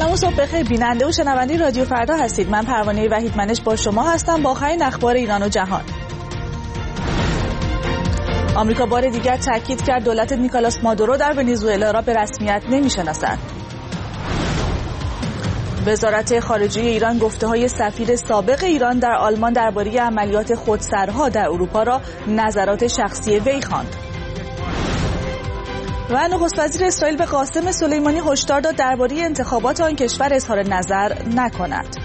سلام و صبح بخیر بیننده و شنونده رادیو فردا هستید. من پروانه وحیدمنش با شما هستم با آخرین اخبار ایران و جهان. آمریکا بار دیگر تاکید کرد دولت نیکولاس مادورو در ونزوئلا را به رسمیت نمی‌شناسد. وزارت خارجه ایران گفته‌های سفیر سابق ایران در آلمان درباره عملیات خودسرها در اروپا را نظرات شخصی وی خواند. و نخست وزیر اسرائیل به قاسم سلیمانی هشدار داد درباره انتخابات آن کشور اظهار نظر نکند.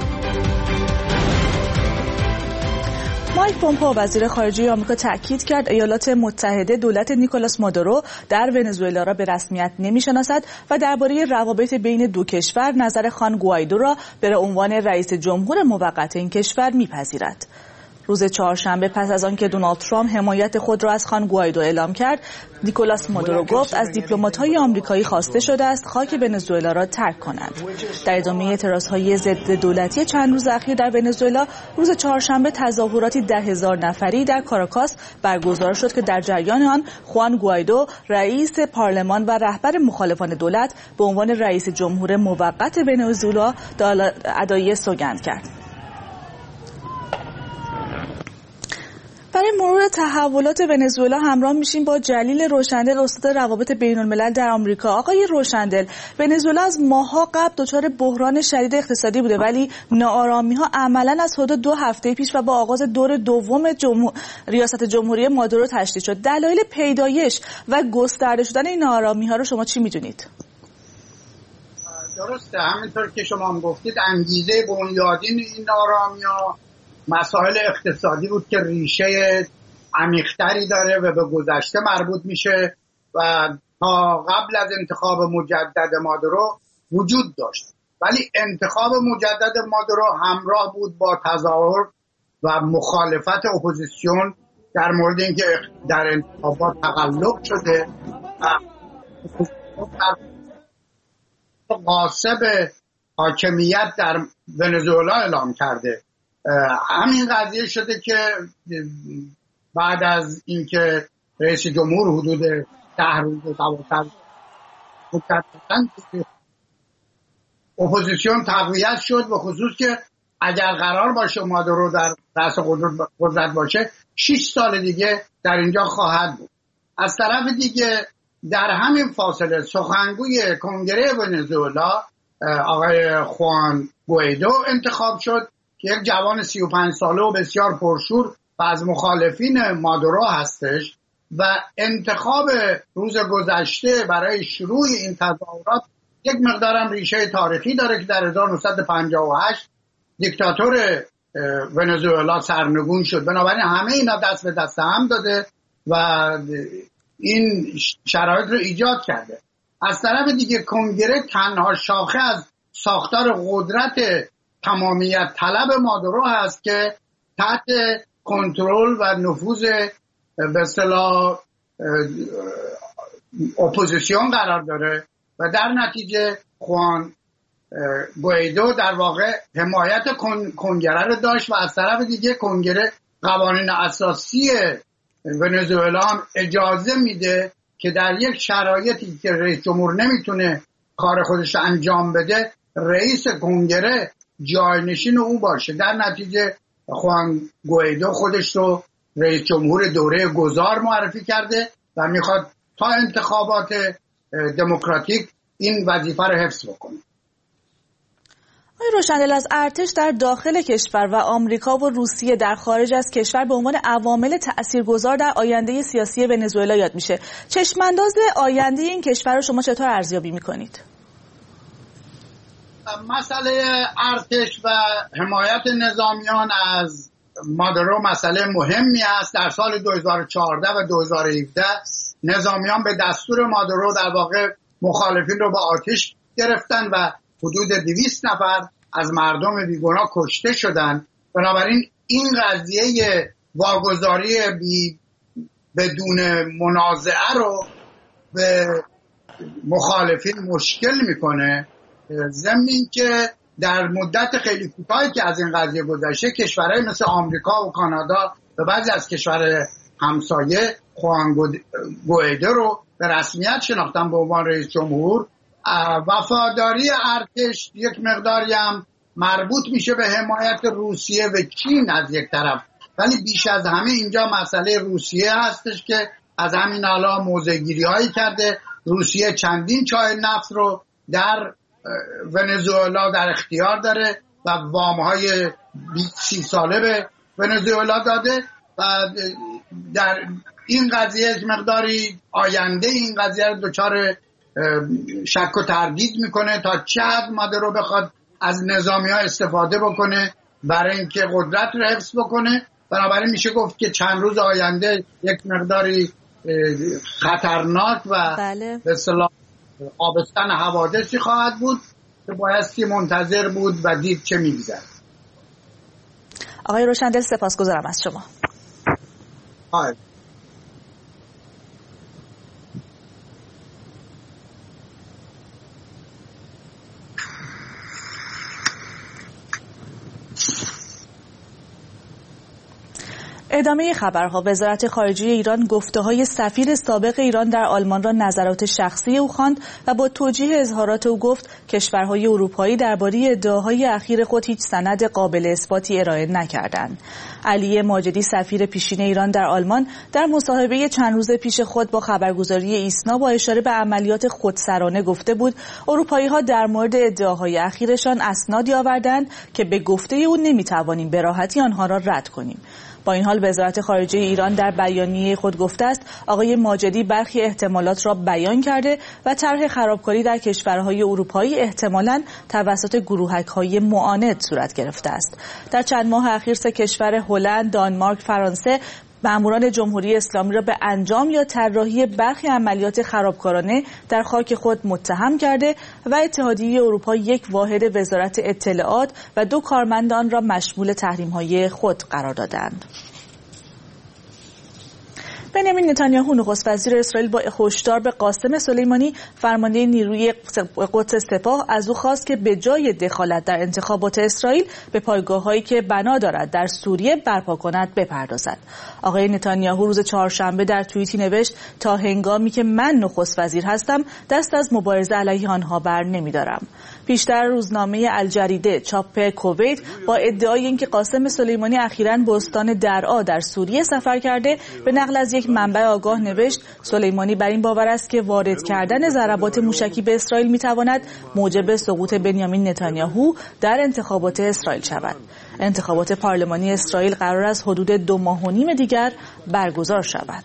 مایک پومپئو وزیر خارجه آمریکا تاکید کرد ایالات متحده دولت نیکولاس مادورو در ونزوئلا را به رسمیت نمی‌شناسد و درباره روابط بین دو کشور نظر خوان گوایدو را به عنوان رئیس جمهور موقت این کشور می‌پذیرد. روز چهارشنبه پس از آنکه دونالد ترامپ حمایت خود را از خوان گوایدو اعلام کرد، نیکولاس مادورو گفت از دیپلمات‌های آمریکایی خواسته شده است خاک ونزوئلا را ترک کنند. در ادامه اعتراضهای ضد دولتی چند روز اخیر در ونزوئلا، روز چهارشنبه تظاهراتی 10,000 نفری در کاراکاس برگزار شد که در جریان آن خوان گوایدو رئیس پارلمان و رهبر مخالفان دولت به عنوان رئیس جمهور موقت ونزوئلا ادعای سوگند کرد. برای مرور تحولات ونزوئلا همراه میشیم با جلیل روشندل استاد روابط بین الملل در آمریکا. آقای روشندل، ونزوئلا از ماه‌ها قبل دچار بحران شدید اقتصادی بوده ولی ناآرامی‌ها عملاً از حدود 2 هفته پیش و با آغاز دور دوم ریاست جمهوری مادورو تشدید شد. دلایل پیدایش و گسترده شدن این ناآرامی‌ها رو شما چی می‌دونید؟ درسته، همینطور که شما هم گفتید انگیزه بنیادین این ناآرامی‌ها مسائل اقتصادی بود که ریشه عمیق‌تری داره و به گذشته مربوط میشه و تا قبل از انتخاب مجدد مادورو وجود داشت، ولی انتخاب مجدد مادورو همراه بود با تظاهر و مخالفت اپوزیسیون در مورد اینکه در انتخابات تقلب شده و غاصب حاکمیت در ونزوئلا اعلام کرده. همین قضیه شده که بعد از اینکه رئیس جمهور حدود 10 روز 12 اپوزیسیون تقویت شد، به خصوص که اگر قرار باشه مادورو در رأس قدرت باشه 6 سال دیگه در اینجا خواهد بود. از طرف دیگه در همین فاصله سخنگوی کنگره ونزوئلا آقای خوان گوایدو انتخاب شد که یک جوان 35 ساله و بسیار پرشور و از مخالفین مادورو هستش و انتخاب روز گذشته برای شروع این تظاهرات یک مقدارم ریشه تاریخی داره که در 1958 دیکتاتور ونزوئلا سرنگون شد. بنابراین همه اینا دست به دست هم داده و این شرایط رو ایجاد کرده. از طرف دیگه کنگره تنها شاخه از ساختار قدرت تمامیت طلب مادورو هست که تحت کنترل و نفوذ به اصطلاح اپوزیسیون قرار داره و در نتیجه خوان گوایدو در واقع حمایت کنگره رو داشت و از طرف دیگه کنگره قوانین اساسی ونزوئلا هم اجازه میده که در یک شرایطی که رئیس جمهور نمیتونه کار خودش انجام بده رئیس کنگره جایگزین او باشه. در نتیجه خوان گوایدو خودش رو رئیس جمهور دوره گذار معرفی کرده و میخواد تا انتخابات دموکراتیک این وظیفه رو حفظ بکنه. آقای روشندل، از ارتش در داخل کشور و آمریکا و روسیه در خارج از کشور به عنوان عوامل تاثیرگذار در آینده سیاسی ونزوئلا یاد میشه. چشمانداز آینده این کشور رو شما چطور ارزیابی میکنید؟ مسئله ارتش و حمایت نظامیان از مادورو مسئله مهمی است. در سال 2014 و 2017 نظامیان به دستور مادورو در واقع مخالفین رو با آتش گرفتن و حدود 200 نفر از مردم بیگناه کشته شدند. بنابراین این قضیه واگذاری بدون منازعه رو به مخالفین مشکل میکنه، ضمن اینکه در مدت خیلی کوتاهی که از این قضیه گذشته کشورهای مثل آمریکا و کانادا و بعضی از کشورهای همسایه خوان گوایدو رو به رسمیت شناختن به عنوان رئیس جمهور. وفاداری ارتش یک مقداری هم مربوط میشه به حمایت روسیه و چین از یک طرف، ولی بیش از همه اینجا مسئله روسیه هستش که از همین حالا موضع‌گیری هایی کرده. روسیه چندین چاه نفت رو در ونزوئلا در اختیار داره و وام های 30 ساله به ونزوئلا داده و در این قضیه مقداری آینده این قضیه رو دچار شک و تردید میکنه تا چه حد مادرو بخواد از نظامی ها استفاده بکنه برای اینکه قدرت رو حفظ بکنه. بنابراین میشه گفت که چند روز آینده یک مقداری خطرناک و به اصطلاح آبستن حوادثی خواهد بود که بایستی منتظر بود و دید چه میگذره. آقای روشندل سپاسگزارم از شما. ادامه خبرها. وزارت خارجه ایران گفته‌های سفیر سابق ایران در آلمان را نظرات شخصی او خواند و با توجیه اظهارات او گفت کشورهای اروپایی درباره ادعاهای اخیر خود هیچ سند قابل اثباتی ارائه نکردند. علی ماجدی سفیر پیشین ایران در آلمان در مصاحبه چند روز پیش خود با خبرگزاری ایسنا با اشاره به عملیات خودسرانه گفته بود اروپایی‌ها در مورد ادعاهای اخیرشان اسنادی آوردند که به گفته او نمی‌توانیم به راحتی آنها را رد کنیم. با این حال وزارت خارجه ایران در بیانیه خود گفته است آقای ماجدی برخی احتمالات را بیان کرده و طرح خرابکاری در کشورهای اروپایی احتمالاً توسط گروهک‌های معاند صورت گرفته است. در چند ماه اخیر سه کشور هلند، دانمارک، فرانسه ماموران جمهوری اسلامی را به انجام یا طراحی برخی عملیات خرابکارانه در خاک خود متهم کرده و اتحادیه اروپا یک واحد وزارت اطلاعات و 2 کارمند آن را مشمول تحریم‌های خود قرار دادند. بنیامین نتانیاهو نخست وزیر اسرائیل با هشدار به قاسم سلیمانی فرمانده نیروی قدس سپاه از او خواست که به جای دخالت در انتخابات اسرائیل به پایگاه‌هایی که بنا دارد در سوریه برپا کند بپردازد. آقای نتانیاهو روز چهارشنبه در توییتی نوشت تا هنگامی که من نخست وزیر هستم دست از مبارزه علیه آنها بر نمی‌دارم. پیشتر روزنامه الجریده چاپ کویت با ادعای اینکه قاسم سلیمانی اخیراً به استان درعا در سوریه سفر کرده به نقل از یک منبع آگاه نوشت سلیمانی بر این باور است که وارد کردن ضربات موشکی به اسرائیل میتواند موجب سقوط بنیامین نتانیاهو در انتخابات اسرائیل شود. انتخابات پارلمانی اسرائیل قرار است حدود 2.5 ماه دیگر برگزار شود.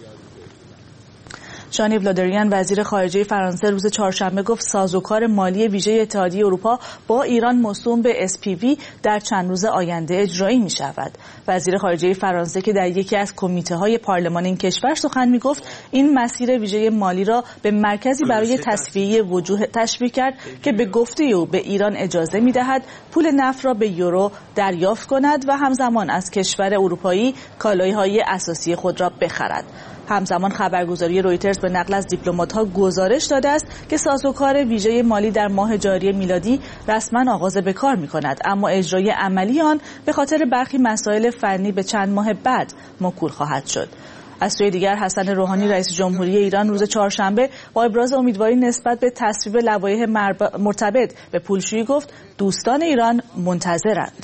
ژان یو له دریان وزیر خارجه فرانسه روز چهارشنبه گفت سازوکار مالی ویژه اتحادیه اروپا با ایران موسوم به SPV در چند روز آینده اجرایی می شود. وزیر خارجه فرانسه که در یکی از کمیته‌های پارلمان این کشور سخن می گفت این مسیر ویژه مالی را به مرکزی برای تصفیه وجوه تشبیه کرد که به گفته او به ایران اجازه می دهد پول نفت را به یورو دریافت کند و همزمان از کشور اروپایی کالاهای اساسی خود را بخرد. همزمان خبرگزاری رویترز به نقل از دیپلمات‌ها گزارش داده است که سازوکار ویژه مالی در ماه جاری میلادی رسما آغاز به کار می‌کند، اما اجرای عملی آن به خاطر برخی مسائل فنی به چند ماه بعد موکول خواهد شد. از سوی دیگر حسن روحانی رئیس جمهوری ایران روز چهارشنبه با ابراز امیدواری نسبت به تصویب لوایح مرتبط به پولشویی گفت دوستان ایران منتظرند.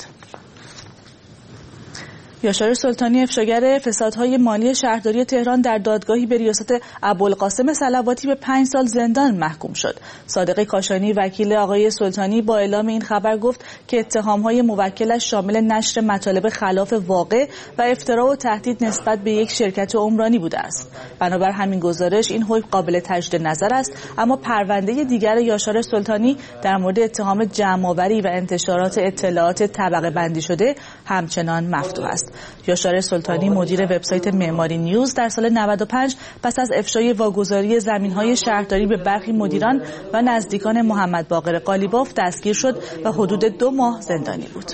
یاشار سلطانی افشاگر فسادهای مالی شهرداری تهران در دادگاهی به ریاست ابوالقاسم صلواتی به 5 سال زندان محکوم شد. صادق کاشانی وکیل آقای سلطانی با اعلام این خبر گفت که اتهامهای موکلش شامل نشر مطالب خلاف واقع و افترا و تهدید نسبت به یک شرکت عمرانی بوده است. بنابر همین گزارش این حکم قابل تجدید نظر است، اما پرونده دیگر یاشار سلطانی در مورد اتهام جمع‌آوری و انتشارات اطلاعات طبقه بندی شده همچنان مفتوح است. یاشار سلطانی مدیر وبسایت معماری نیوز در سال 95 پس از افشای واگذاری زمین‌های شهرداری به برخی مدیران و نزدیکان محمد باقر قالیباف دستگیر شد و حدود 2 ماه زندانی بود.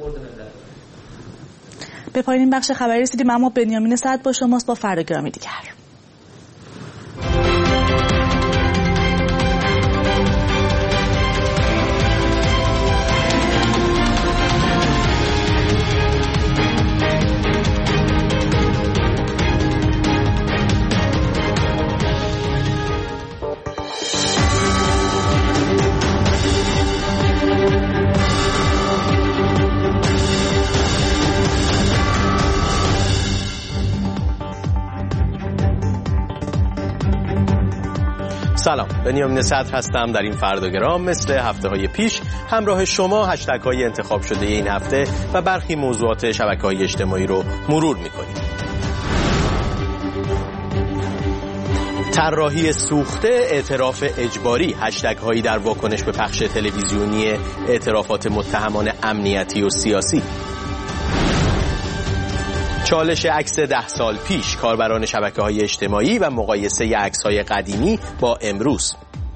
به پایین بخش خبری رسیدیم، اما بنیامین سعد با شماست با فرداگرامی دیگر. سلام، بنیامین صدر هستم. در این فرداگرام مثل هفته‌های پیش همراه شما هشتگ‌های انتخاب شده این هفته و برخی موضوعات شبکه‌های اجتماعی رو مرور می‌کنیم. طراحی سوخته، اعتراف اجباری، هشتگ‌هایی در واکنش به پخش تلویزیونی اعترافات متهمان امنیتی و سیاسی. چالش عکس 10 سال پیش، کاربران شبکه‌های اجتماعی و مقایسه عکس‌های قدیمی با امروز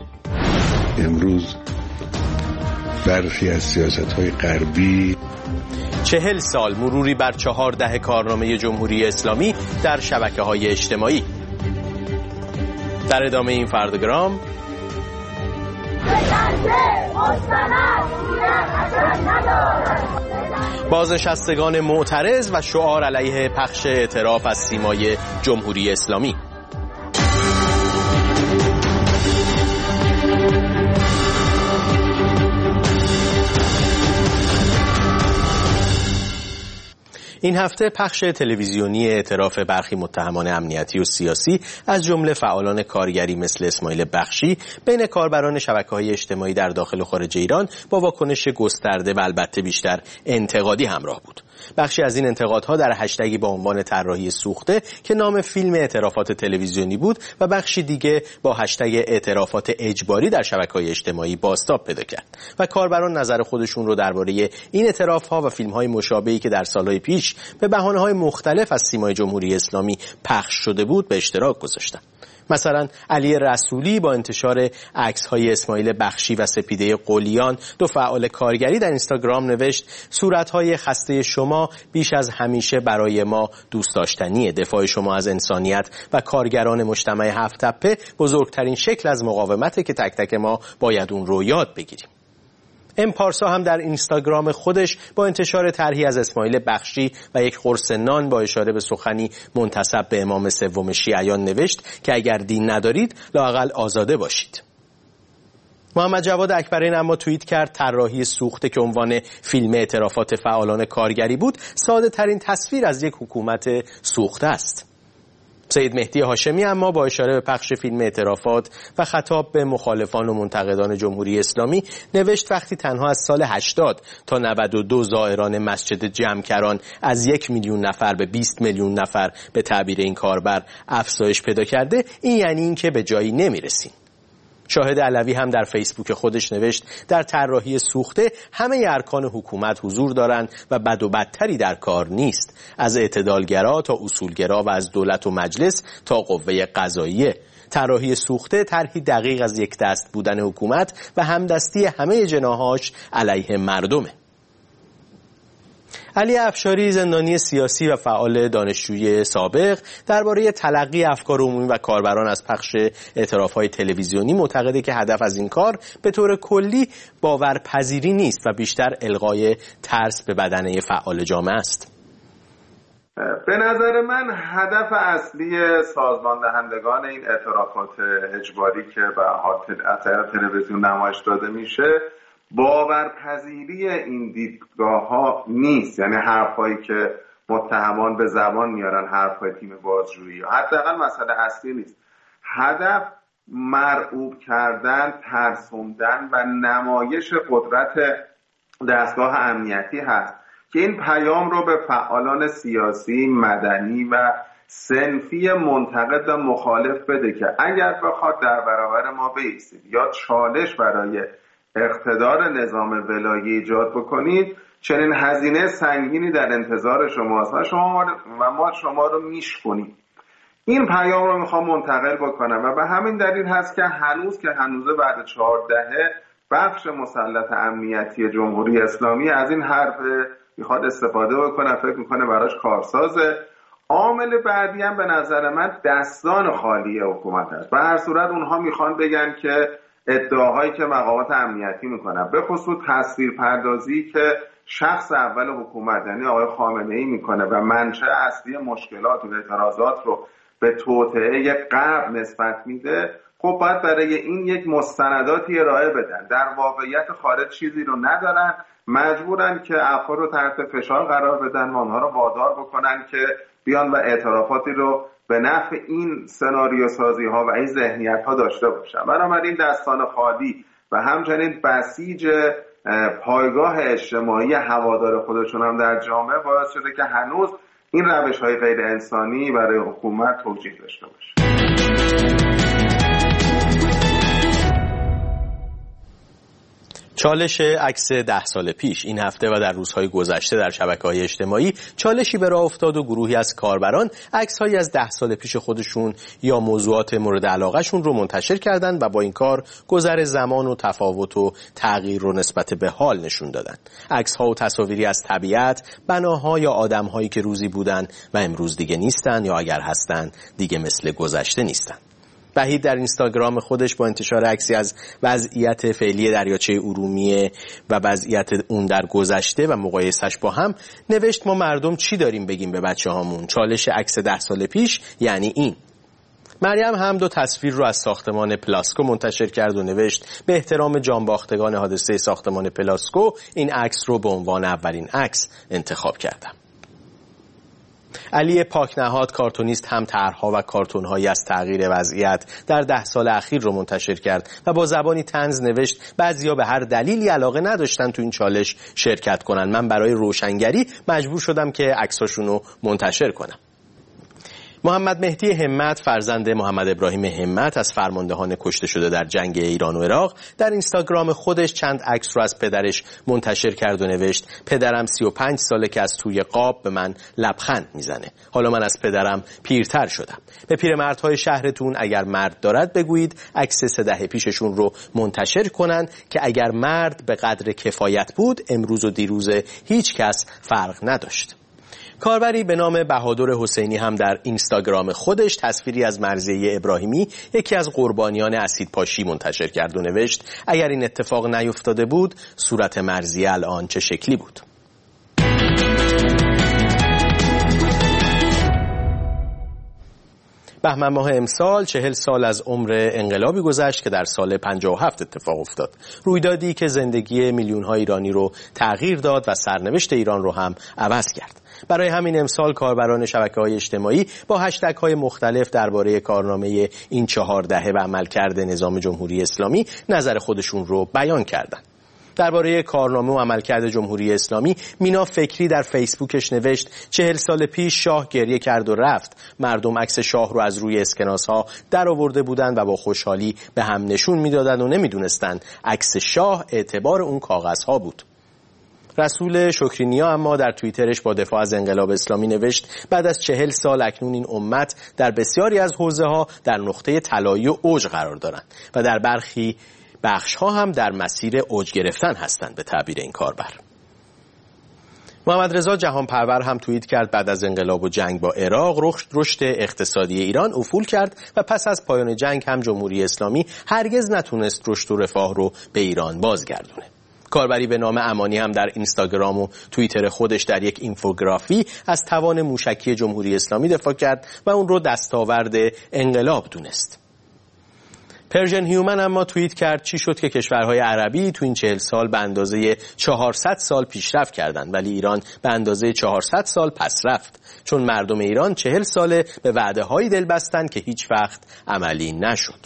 برخی از سیاست‌های غربی. 40 سال، مروری بر 4 دهه کارنامه جمهوری اسلامی در شبکه‌های اجتماعی. در ادامه این فرداگرام بازنشستگان معترض و شعار علیه پخش اعتراف از سیمای جمهوری اسلامی. این هفته پخش تلویزیونی اعتراف برخی متهمان امنیتی و سیاسی از جمله فعالان کارگری مثل اسماعیل بخشی بین کاربران شبکه‌های اجتماعی در داخل و خارج ایران با واکنش گسترده و البته بیشتر انتقادی همراه بود. بخشی از این انتقادها در هشتگی با عنوان طراحی سوخته که نام فیلم اعترافات تلویزیونی بود و بخشی دیگه با هشتگ اعترافات اجباری در شبکه‌های اجتماعی بازتاب پیدا کرد و کاربران نظر خودشون رو درباره این اعتراف‌ها و فیلم‌های مشابهی که در سال‌های پیش به بهانه‌های مختلف از سیمای جمهوری اسلامی پخش شده بود به اشتراک گذاشتند. مثلا علی رسولی با انتشار عکس‌های اسماعیل بخشی و سپیده قلیان، دو فعال کارگری، در اینستاگرام نوشت: صورت‌های خسته شما بیش از همیشه برای ما دوست داشتنیه. دفاع شما از انسانیت و کارگران مجتمع هفت تپه بزرگترین شکل از مقاومته که تک تک ما باید اون رو یاد بگیریم. پارسا هم در اینستاگرام خودش با انتشار طرحی از اسماعیل بخشی و یک قرص نان با اشاره به سخنی منتسب به امام سوم شیعیان نوشت که اگر دین ندارید لااقل آزاده باشید. محمد جواد اکبرین اما توییت کرد: طراحی سوخته که عنوان فیلم اعترافات فعالان کارگری بود ساده ترین تصویر از یک حکومت سوخته است. سید مهدی هاشمی اما با اشاره به پخش فیلم اعترافات و خطاب به مخالفان و منتقدان جمهوری اسلامی نوشت: وقتی تنها از سال 80 تا 92 زائران مسجد جمکران از 1 میلیون نفر به 20 میلیون نفر به تعبیر این کاربر افزایش پیدا کرده، این یعنی این که به جایی نمیرسیم. شاهد علوی هم در فیسبوک خودش نوشت: در طراحی سوخته همه ارکان حکومت حضور دارند و بد و بدتری در کار نیست، از اعتدالگرا تا اصولگرا و از دولت و مجلس تا قوه قضاییه. طراحی سوخته طرحی دقیق از یک دست بودن حکومت و همدستی همه جناحاش علیه مردمه. علی افشاری، زندانی سیاسی و فعال دانشجویی سابق، درباره تلقی افکار عمومی و کاربران از پخش اعتراف‌های تلویزیونی معتقده که هدف از این کار به طور کلی باورپذیری نیست و بیشتر القای ترس به بدنه فعال جامعه است. به نظر من هدف اصلی سازمان دهندگان این اعترافات اجباری که به تلویزیون نمایش داده میشه باورپذیری این دیدگاه ها نیست. یعنی حرفایی که متهمان به زبان میارن، حرفای تیم بازجویی، حداقل مسئله اصلی نیست. هدف مرعوب کردن، ترسوندن و نمایش قدرت دستگاه امنیتی هست که این پیام رو به فعالان سیاسی، مدنی و صنفی منتقد و مخالف بده که اگر بخواد در برابر ما بایستید یا چالش برای اقتدار نظام ولایی ایجاد بکنید، چنین هزینه سنگینی در انتظار شماست و ما شما رو میشکنیم. این پیام رو میخوام منتقل بکنم و به همین دلیل هست که هنوز بعد 4 دهه بخش مسلط امنیتی جمهوری اسلامی از این حرف میخواد استفاده بکنه، فکر میکنه براش کارسازه. عامل بعدی هم به نظر من دستان خالی حکومت هست. به هر صورت اونها میخوان بگن که ادعاهایی که مقامات امنیتی میکنن، به خصوص تصویر پردازی که شخص اول حکومت یعنی آقای خامنه‌ای میکنه و منشأ اصلی مشکلات و اعتراضات رو به توطئه غرب نسبت میده، خب باید برای این یک مستنداتی ارائه بدن. در واقعیت خارج چیزی رو ندارن، مجبورن که افراد رو تحت فشار قرار بدن و آنها رو وادار بکنن که بیان و اعترافاتی رو به نفع این سناریو سازی ها و این ذهنیت ها داشته باشن. بنابراین دستان خالی و همچنین بسیج پایگاه اجتماعی هوادار خودشون هم در جامعه باعث شده که هنوز این روش های غیر انسانی برای حکومت توجیه داشته باشه. چالش عکس 10 سال پیش. این هفته و در روزهای گذشته در شبکه‌های اجتماعی چالشی به راه افتاد و گروهی از کاربران عکس‌هایی از 10 سال پیش خودشون یا موضوعات مورد علاقه‌شون رو منتشر کردند و با این کار گذر زمان و تفاوت و تغییر رو نسبت به حال نشون دادن. عکس‌ها و تصاویری از طبیعت، بناها یا آدم‌هایی که روزی بودن و امروز دیگه نیستن یا اگر هستن دیگه مثل گذشته نیستن. وحید در اینستاگرام خودش با انتشار عکسی از وضعیت فعلی دریاچه ارومیه و وضعیت اون در گذشته و مقایسش با هم نوشت ما مردم چی داریم بگیم به بچه هامون؟ چالش عکس 10 سال پیش یعنی این. مریم هم 2 تصویر رو از ساختمان پلاسکو منتشر کرد و نوشت به احترام جانباختگان حادثه ساختمان پلاسکو این عکس رو به عنوان اولین عکس انتخاب کردم. علی پاکنهاد کارتونیست هم طرح‌ها و کارتون‌هایی از تغییر وضعیت در 10 سال اخیر رو منتشر کرد و با زبانی طنز نوشت بعضیا به هر دلیلی علاقه نداشتن تو این چالش شرکت کنن. من برای روشنگری مجبور شدم که عکساشون رو منتشر کنم. محمد مهدی همت فرزند محمد ابراهیم همت از فرماندهان کشته شده در جنگ ایران و عراق در اینستاگرام خودش چند عکس رو از پدرش منتشر کرد و نوشت پدرم 35 ساله که از توی قاب به من لبخند میزنه. حالا من از پدرم پیرتر شدم. به پیرمردهای شهرتون اگر مرد دارد بگویید عکس 3 دهه پیششون رو منتشر کنن که اگر مرد به قدر کفایت بود امروز و دیروز هیچ کس فرق نداشت. کاربری به نام بهادر حسینی هم در اینستاگرام خودش تصویری از مرضیه ابراهیمی یکی از قربانیان اسیدپاشی منتشر کرد و نوشت اگر این اتفاق نیفتاده بود صورت مرضیه الان چه شکلی بود. بهمن ماه امسال 40 سال از عمر انقلابی گذشت که در سال 57 اتفاق افتاد. رویدادی که زندگی میلیون‌ها ایرانی رو تغییر داد و سرنوشت ایران رو هم عوض کرد. برای همین امسال کاربران شبکه‌های اجتماعی با هشتگ‌های مختلف درباره کارنامه این 4 دهه و عملکرد نظام جمهوری اسلامی نظر خودشون رو بیان کردند. درباره کارنامه و عملکرد جمهوری اسلامی مینا فکری در فیسبوکش نوشت 40 سال پیش شاه گریه کرد و رفت. مردم عکس شاه رو از روی اسکناس‌ها در آورده بودند و با خوشحالی به هم نشون میدادند و نمیدونستند عکس شاه اعتبار اون کاغذها بود. رسول شکرینیا اما در توییترش با دفاع از انقلاب اسلامی نوشت بعد از 40 سال اکنون این امت در بسیاری از حوزه‌ها در نقطه طلایی و اوج قرار دارند و در برخی بخش‌ها هم در مسیر اوج گرفتن هستند به تعبیر این کاربر. محمد رضا جهانپرور هم توییت کرد بعد از انقلاب و جنگ با عراق رشد اقتصادی ایران افول کرد و پس از پایان جنگ هم جمهوری اسلامی هرگز نتونست رشد و رفاه رو به ایران بازگردونه. کاربری به نام امانی هم در اینستاگرام و توییتر خودش در یک اینفوگرافی از توان موشکی جمهوری اسلامی دفاع کرد و اون رو دستاورد انقلاب دونست. پرژن هیومن اما توییت کرد چی شد که کشورهای عربی تو این 40 سال به اندازه 400 سال پیشرفت کردند ولی ایران به اندازه 400 سال پس رفت، چون مردم ایران 40 ساله به وعده‌هایی دل بستند که هیچ وقت عملی نشد.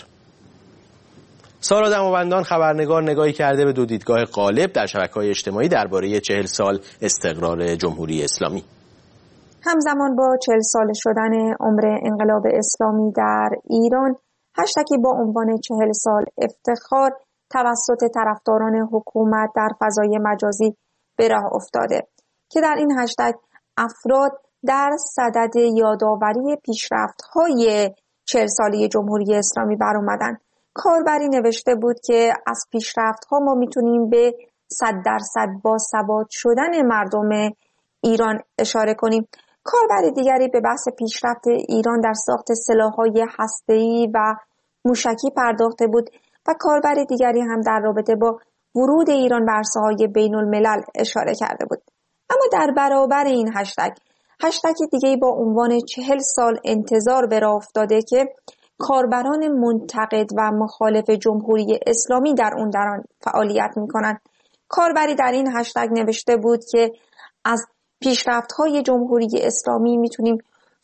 سارا دماوندان خبرنگار نگاهی کرده به 2 دیدگاه غالب در شبکه‌های اجتماعی درباره 40 سال استقرار جمهوری اسلامی. همزمان با 40 سال شدن عمر انقلاب اسلامی در ایران، هشتگی با عنوان 40 سال افتخار توسط طرفداران حکومت در فضای مجازی به راه افتاده که در این هشتگ افراد در صدد یادآوری پیشرفت‌های 40 ساله جمهوری اسلامی برآمدند. کاربری نوشته بود که از پیشرفت‌ها ما میتونیم به 100% باثبات شدن مردم ایران اشاره کنیم. کاربر دیگری به بحث پیشرفت ایران در ساخت سلاح‌های هسته‌ای و موشکی پرداخته بود و کاربر دیگری هم در رابطه با ورود ایران به عرصه‌های بین‌الملل اشاره کرده بود. اما در برابر این هشتگ دیگری با عنوان 40 سال انتظار به راه افتاده که کاربران منتقد و مخالف جمهوری اسلامی در آن فعالیت می‌کنند. کاربری در این هشتگ نوشته بود که از پیشرفت‌های جمهوری اسلامی میتونیم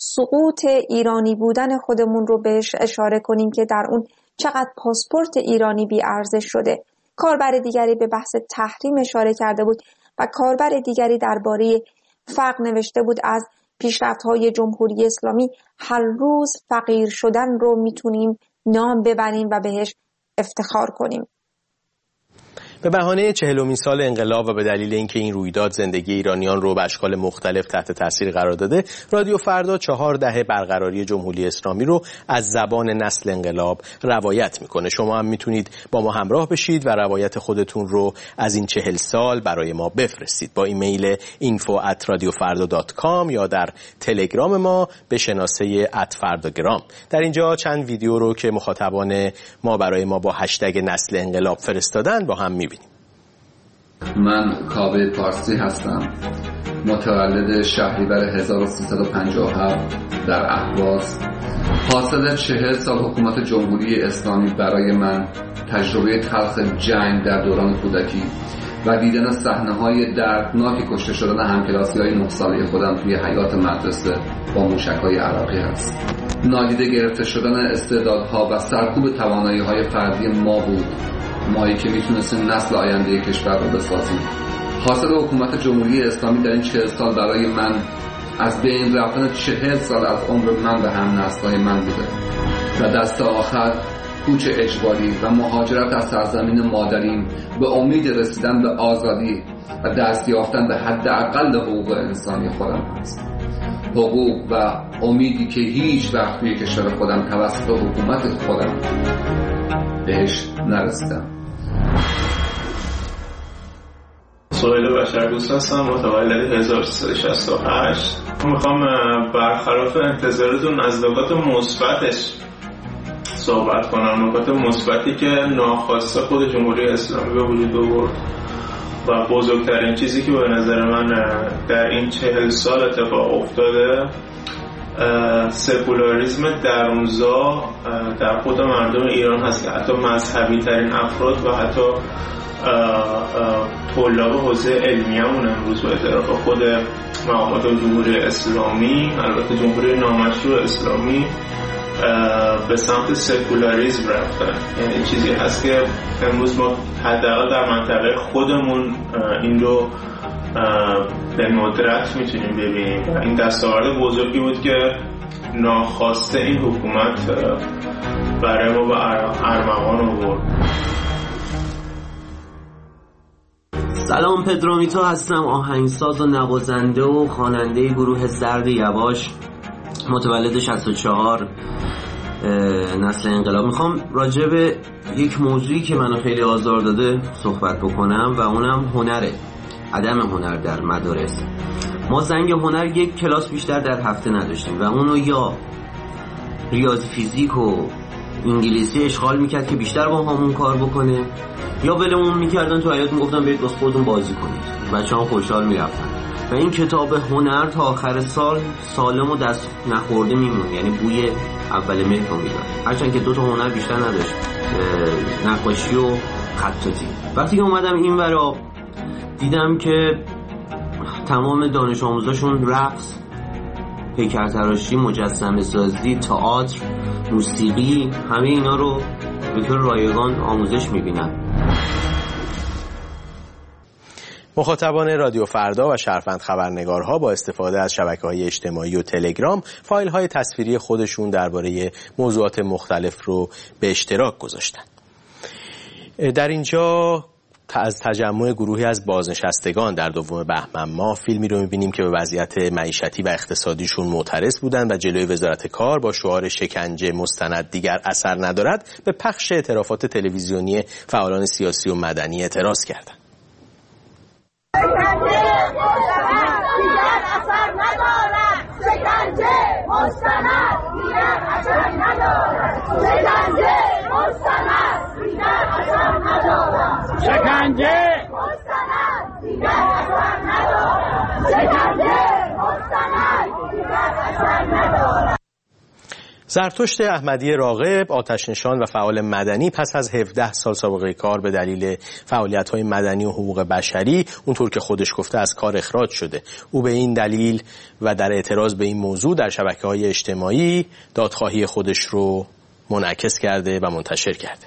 سقوط ایرانی بودن خودمون رو بهش اشاره کنیم که در اون چقدر پاسپورت ایرانی بی ارزش شده. کاربر دیگری به بحث تحریم اشاره کرده بود و کاربر دیگری درباره فقر نوشته بود از پیشرفت‌های جمهوری اسلامی هر روز فقیر شدن رو میتونیم نام ببریم و بهش افتخار کنیم. به بهانه 40مین سال انقلاب و به دلیل اینکه این رویداد زندگی ایرانیان رو به اشکال مختلف تحت تاثیر قرار داده، رادیو فردا 4 دهه برقراری جمهوری اسلامی رو از زبان نسل انقلاب روایت میکنه. شما هم میتونید با ما همراه بشید و روایت خودتون رو از این 40 سال برای ما بفرستید با ایمیل info@radiofarda.com یا در تلگرام ما به شناسه @fardagram. در اینجا چند ویدیو رو که مخاطبان ما برای ما با هشتگ نسل انقلاب فرستادن با هم میبینیم. من کاوه پارسی هستم، متولد شهریور 1357 در اهواز. حاصل 40 سال حکومت جمهوری اسلامی برای من تجربه تلخ جنگ در دوران کودکی و دیدن صحنه‌های دردناک کشته شدن همکلاسی‌های 9 ساله خودم توی حیاط مدرسه با موشک‌های عراقی است. نادیده گرفته شدن استعدادها و سرکوب توانایی‌های فردی ما بود، مایی که میتونستیم نسل آینده کشور رو بسازیم. حاصل حکومت جمهوری اسلامی در این 40 سال برای من از بین رفتن 40 سال از عمر من و هم نسل‌های من بوده و دست آخر کوچ اجباری و مهاجرت از سرزمین مادریم به امید رسیدن به آزادی و دست یافتن به حداقل حقوق انسانی خودم است. حقوق و امیدی که هیچ وقت توی کشور خودم توسط حکومت خودم بهش نرسیدم. سهیل بشردوست هستم، متولد 1368. میخوام برخلاف انتظارتون از نکات مثبتش صحبت کنم. نکات مثبتی که ناخواسته خود جمهوری اسلامی به وجود آورد و بزرگترین چیزی که به نظر من در این 40 سال اتفاق افتاده سکولاریسم درونزا در خود مردم ایران هست که حتی مذهبی ترین افراد و حتی طلاب حوزه علمی همون امروز به اعتراف خود مقامات جمهوری اسلامی، البته جمهوری نامشروع اسلامی، به سمت سکولاریسم رفتن. یعنی چیزی هست که امروز ما حداقل در منطقه خودمون این رو به ندرت میتونیم ببینیم و این دستاورد بزرگی بود که ناخواسته این حکومت برای ما به ارمغان آورد. سلام، پدرومیتو هستم، آهنگساز و نوازنده و خواننده گروه زرد یواش، متولد 64 نسل انقلاب. میخوام راجع به یک موضوعی که منو خیلی آزار داده صحبت بکنم و اونم هنره، عدم هنر در مدارس. ما زنگ هنر یک کلاس بیشتر در هفته نداشتیم و اونو یا ریاضی فیزیک و انگلیسی اشغال میکرد که بیشتر با همون کار بکنه، یا ولمون میکردن تو حیاط میگفتن برید باز خودتون بازی کنید، بچه‌ها خوشحال میرفتن و این کتاب هنر تا آخر سال سالم و دست نخورده میمون، یعنی بوی اول مهر رو میداد. هرچند که 2 تا هنر بیشتر نداشت، نقاشی و خطاطی. وقتی که اومدم این ورا دیدم که تمام دانش آموزاشون رقص، پیکرتراشی، مجسمه سازی، تئاتر، موسیقی، همه اینا رو به طور رایگان آموزش میبینن. مخاطبان رادیو فردا و شهروند خبرنگارها با استفاده از شبکه‌های اجتماعی و تلگرام فایل‌های تصویری خودشون درباره موضوعات مختلف رو به اشتراک گذاشتن. در اینجا از تجمع گروهی از بازنشستگان در 2 بهمن ماه فیلمی رو می‌بینیم که به وضعیت معیشتی و اقتصادیشون معترض بودند و جلوی وزارت کار با شعار شکنجه مستند دیگر اثر ندارد به پخش اعترافات تلویزیونی فعالان سیاسی و مدنی اعتراض کردند. زرتشت احمدی راغب، آتش‌نشان و فعال مدنی، پس از 17 سال سابقه کار به دلیل فعالیت‌های مدنی و حقوق بشری اونطور که خودش گفته از کار اخراج شده. او به این دلیل و در اعتراض به این موضوع در شبکه‌های اجتماعی دادخواهی خودش رو منعکس کرده و منتشر کرده.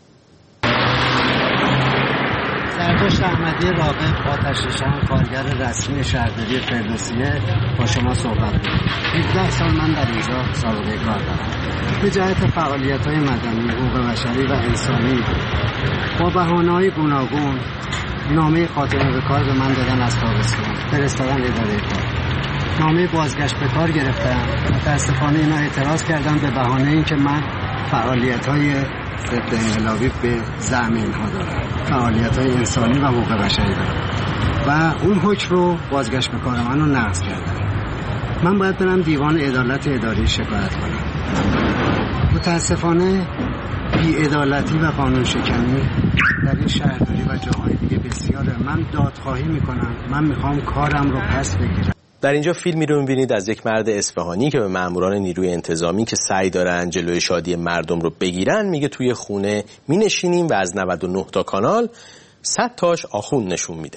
زرتشت احمدی راغب، آتش‌نشان، کارگر رسمی شهرداری فردوسیه، با شما صحبت می‌کنم. 17 سال من در اینجا سابقه کار دارم. به جهت فعالیت‌های مدنی، حقوق بشری و انسانی با بهانه‌های گوناگون نامه خاتمه به کار به من دادن از تابستان، فرستادن اداره کار. نامه بازگشت به کار گرفتم. متأسفانه اینا اعتراض کردن به بهانه اینکه من فعالیت‌های ضد انقلابی به زعم اینها دارم، فعالیت‌های انسانی و حقوق بشری دارم و اون حکم رو بازگشت به کار من رو نقض کردن. من باید برم دیوان عدالت اداری شکایت کنم. متاسفانه بی‌عدالتی و قانون شکنی در این شهرداری و جاهای دیگه بسیاره. من دادخواهی میکنم. من میخوام کارم رو پس بگیرم. در اینجا فیلمی رو می‌بینید از یک مرد اصفهانی که به ماموران نیروی انتظامی که سعی دارن جلوی شادی مردم رو بگیرن میگه توی خونه می‌نشینیم و از 99 تا کانال 100 تاش آخوند نشون میده.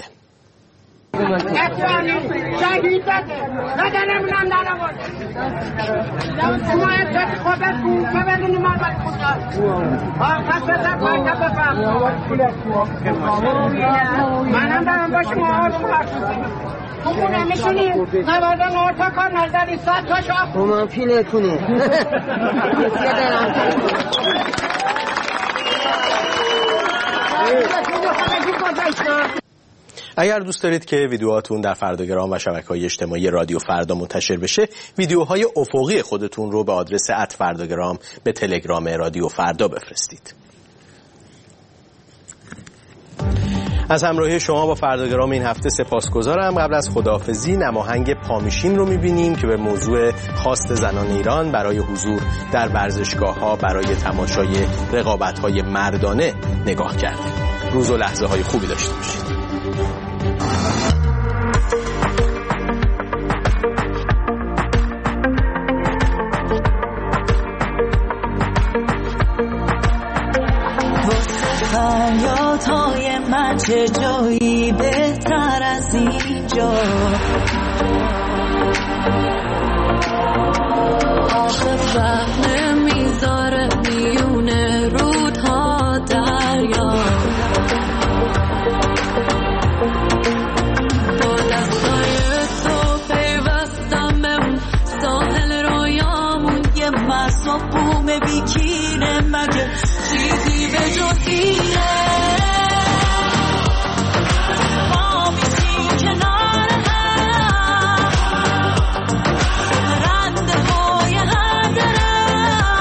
منم دارم با شما خونه میشونی نوازن آرتا کار نرداری 100 تاش آخون من پیله کنی اگر دوست دارید که ویدیوهاتون در فرداگرام و شبکه‌های اجتماعی رادیو فردا منتشر بشه، ویدیوهای افقی خودتون رو به آدرس @فرداگرام به تلگرام رادیو فردا بفرستید. از همراهی شما با فرداگرام این هفته سپاسگزارم. قبل از خداحافظی نماهنگ پامیشیم رو می‌بینیم که به موضوع خواست زنان ایران برای حضور در ورزشگاه‌ها برای تماشای رقابت‌های مردانه نگاه کرده. روز و لحظه‌های خوبی داشته باشید. فریادهای من چه جایی بهتر از اینجا، آخه فهم نمیذاره میونه رودها دریا، با دستای تو پیوستم به اون ساحل رویامون، یه مرز و بوم بیکینه مگه چیزی به جز اینه. ما میشیم کنار هم، رنده های هر درم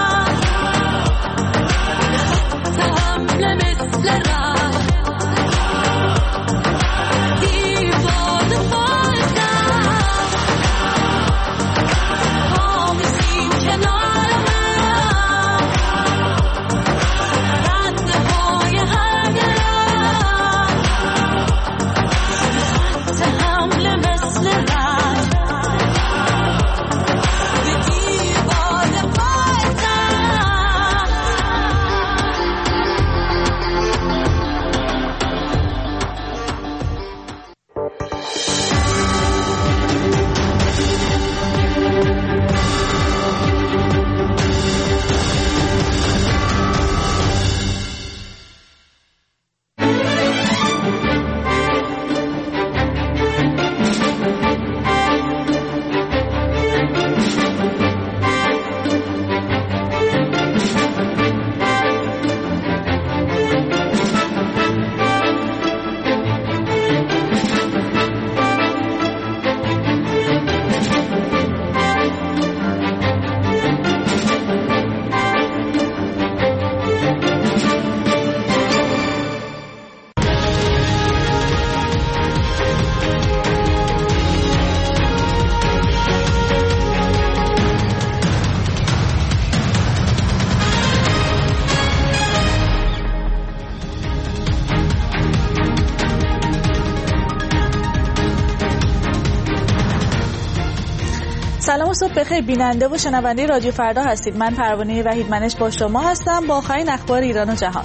صبح بخیر بیننده و شنونده رادیو فردا هستید. من پروانه وحیدمنش با شما هستم با آخرین اخبار ایران و جهان.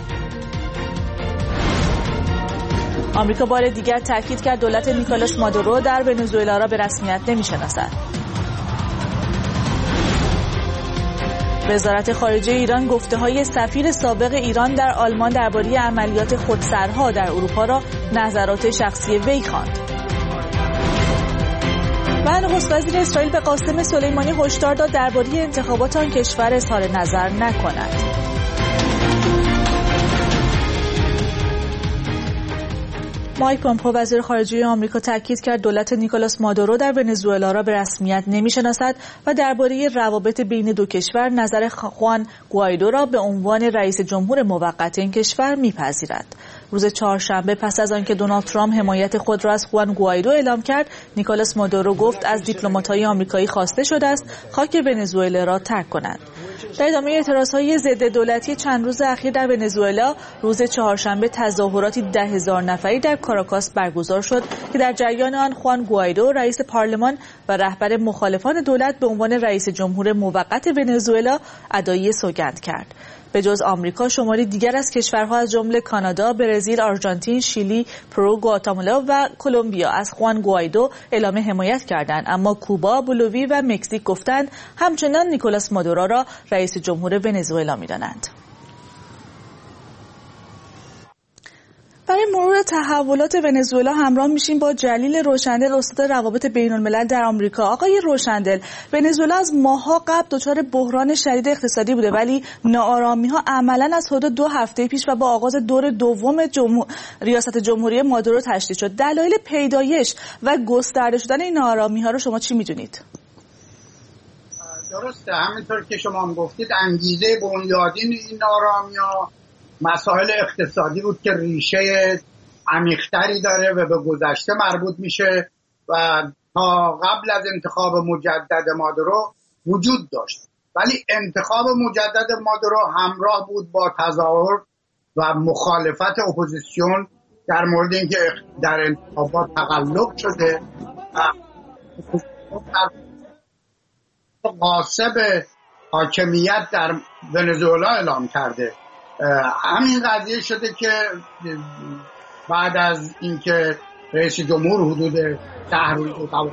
آمریکا بار دیگر تاکید کرد دولت نیکولاس مادورو در ونزوئلا را به رسمیت نمی‌شناسد. وزارت خارجه ایران گفته‌های سفیر سابق ایران در آلمان درباره عملیات خودسرها در اروپا را نظرات شخصی وی خواند. و نخست وزیر اسرائیل به قاسم سلیمانی هشدار داد درباره انتخابات آن کشور اظهار نظر نکند. مایک پومپئو وزیر خارجه آمریکا تاکید کرد دولت نیکولاس مادورو در ونزوئلا را به رسمیت نمی‌شناسد و درباره روابط بین دو کشور نظر خوان گوایدو را به عنوان رئیس جمهور موقت این کشور می‌پذیرد. روز چهارشنبه پس از آنکه دونالد ترامپ حمایت خود را از خوان گوایدو اعلام کرد، نیکولاس مادورو گفت از دیپلمات‌های آمریکایی خواسته شده است خاک ونزوئلا را ترک کنند. در ادامه اعتراضهای ضد دولتی چند روز اخیر در ونزوئلا، روز چهارشنبه تظاهراتی 10,000 نفری در کاراکاس برگزار شد که در جریان آن خوان گوایدو رئیس پارلمان و رهبر مخالفان دولت به عنوان رئیس جمهور موقت ونزوئلا ادعای سوگند کرد. به جز آمریکا، شماری دیگر از کشورها از جمله کانادا، برزیل، آرژانتین، شیلی، پرو، گواتمالا و کلمبیا از خوان گوایدو اعلام حمایت کردند، اما کوبا، بولیوی و مکزیک گفتند همچنان نیکولاس مادورو را رئیس جمهور ونزوئلا می‌دانند. برای مرور تحولات ونزوئلا همراه میشیم با جلیل روشندل، استاد روابط بین‌الملل در آمریکا. آقای روشندل، ونزوئلا از ماه‌ها قبل دچار بحران شدید اقتصادی بوده، ولی ناآرامی‌ها عملاً از حدود 2 هفته پیش و با آغاز دور دوم ریاست جمهوری مادورو تشدید شد. دلایل پیدایش و گسترده شدن این ناآرامی‌ها رو شما چی می‌دونید؟ درسته، همینطور که شما هم گفتید انگیزه بنیادین این ناآرامی‌ها مسائل اقتصادی بود که ریشه عمیق‌تری داره و به گذشته مربوط میشه و تا قبل از انتخاب مجدد مادورو وجود داشت، ولی انتخاب مجدد مادورو همراه بود با تظاهر و مخالفت اپوزیسیون در مورد اینکه در انتخابات تقلب شده و غاصب حاکمیت در ونزوئلا اعلام کرده. همین قضیه شده که بعد از اینکه رئیس جمهور حدود 10 روز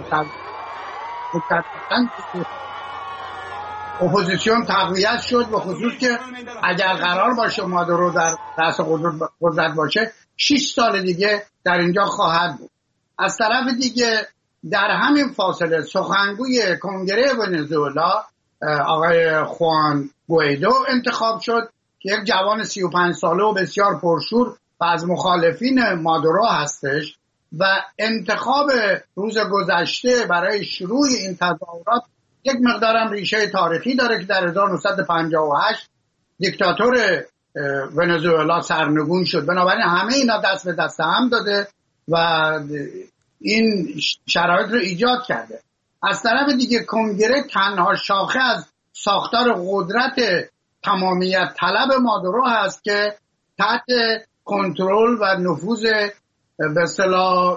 اپوزیسیون تقویت شد، به خصوص که اگر قرار باشه مادورو در رأس قدرت باشه 6 سال دیگه در اینجا خواهد بود. از طرف دیگه در همین فاصله سخنگوی کنگره ونزوئلا آقای خوان گوایدو انتخاب شد که یک جوان 35 ساله و بسیار پرشور و از مخالفین مادورو هستش و انتخاب روز گذشته برای شروع این تظاهرات یک مقدارم ریشه تاریخی داره که در 1958 دیکتاتور ونزوئلا سرنگون شد. بنابراین همه اینا دست به دست هم داده و این شرایط رو ایجاد کرده. از طرف دیگه کنگره تنها شاخه از ساختار قدرت تمامیت طلب مادورو هست که تحت کنترل و نفوذ به اصطلاح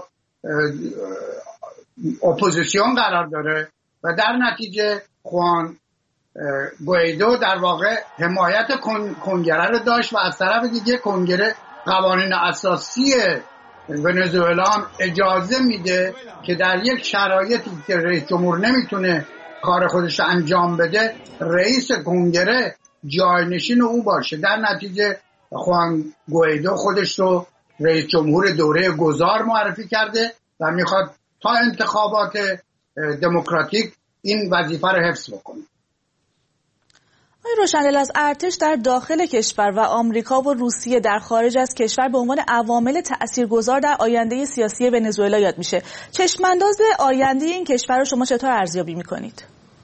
اپوزیسیون قرار داره و در نتیجه خوان گوایدو در واقع حمایت کنگره رو داشت و از طرف دیگه کنگره قوانین اساسی ونزوئلا اجازه میده که در یک شرایطی که رئیس جمهور نمیتونه کار خودش انجام بده رئیس کنگره جاینشین او باشه. در نتیجه خوان گوایدو خودش رو رئیس جمهور دوره گذار معرفی کرده و میخواد تا انتخابات دموکراتیک این وظیفه رو حفظ بکنه. روشندل، از ارتش در داخل کشور و آمریکا و روسیه در خارج از کشور به عنوان عوامل تاثیرگذار در آینده سیاسی ونزوئلا یاد میشه. چشمانداز آینده این کشور رو شما چطور ارزیابی میکنید؟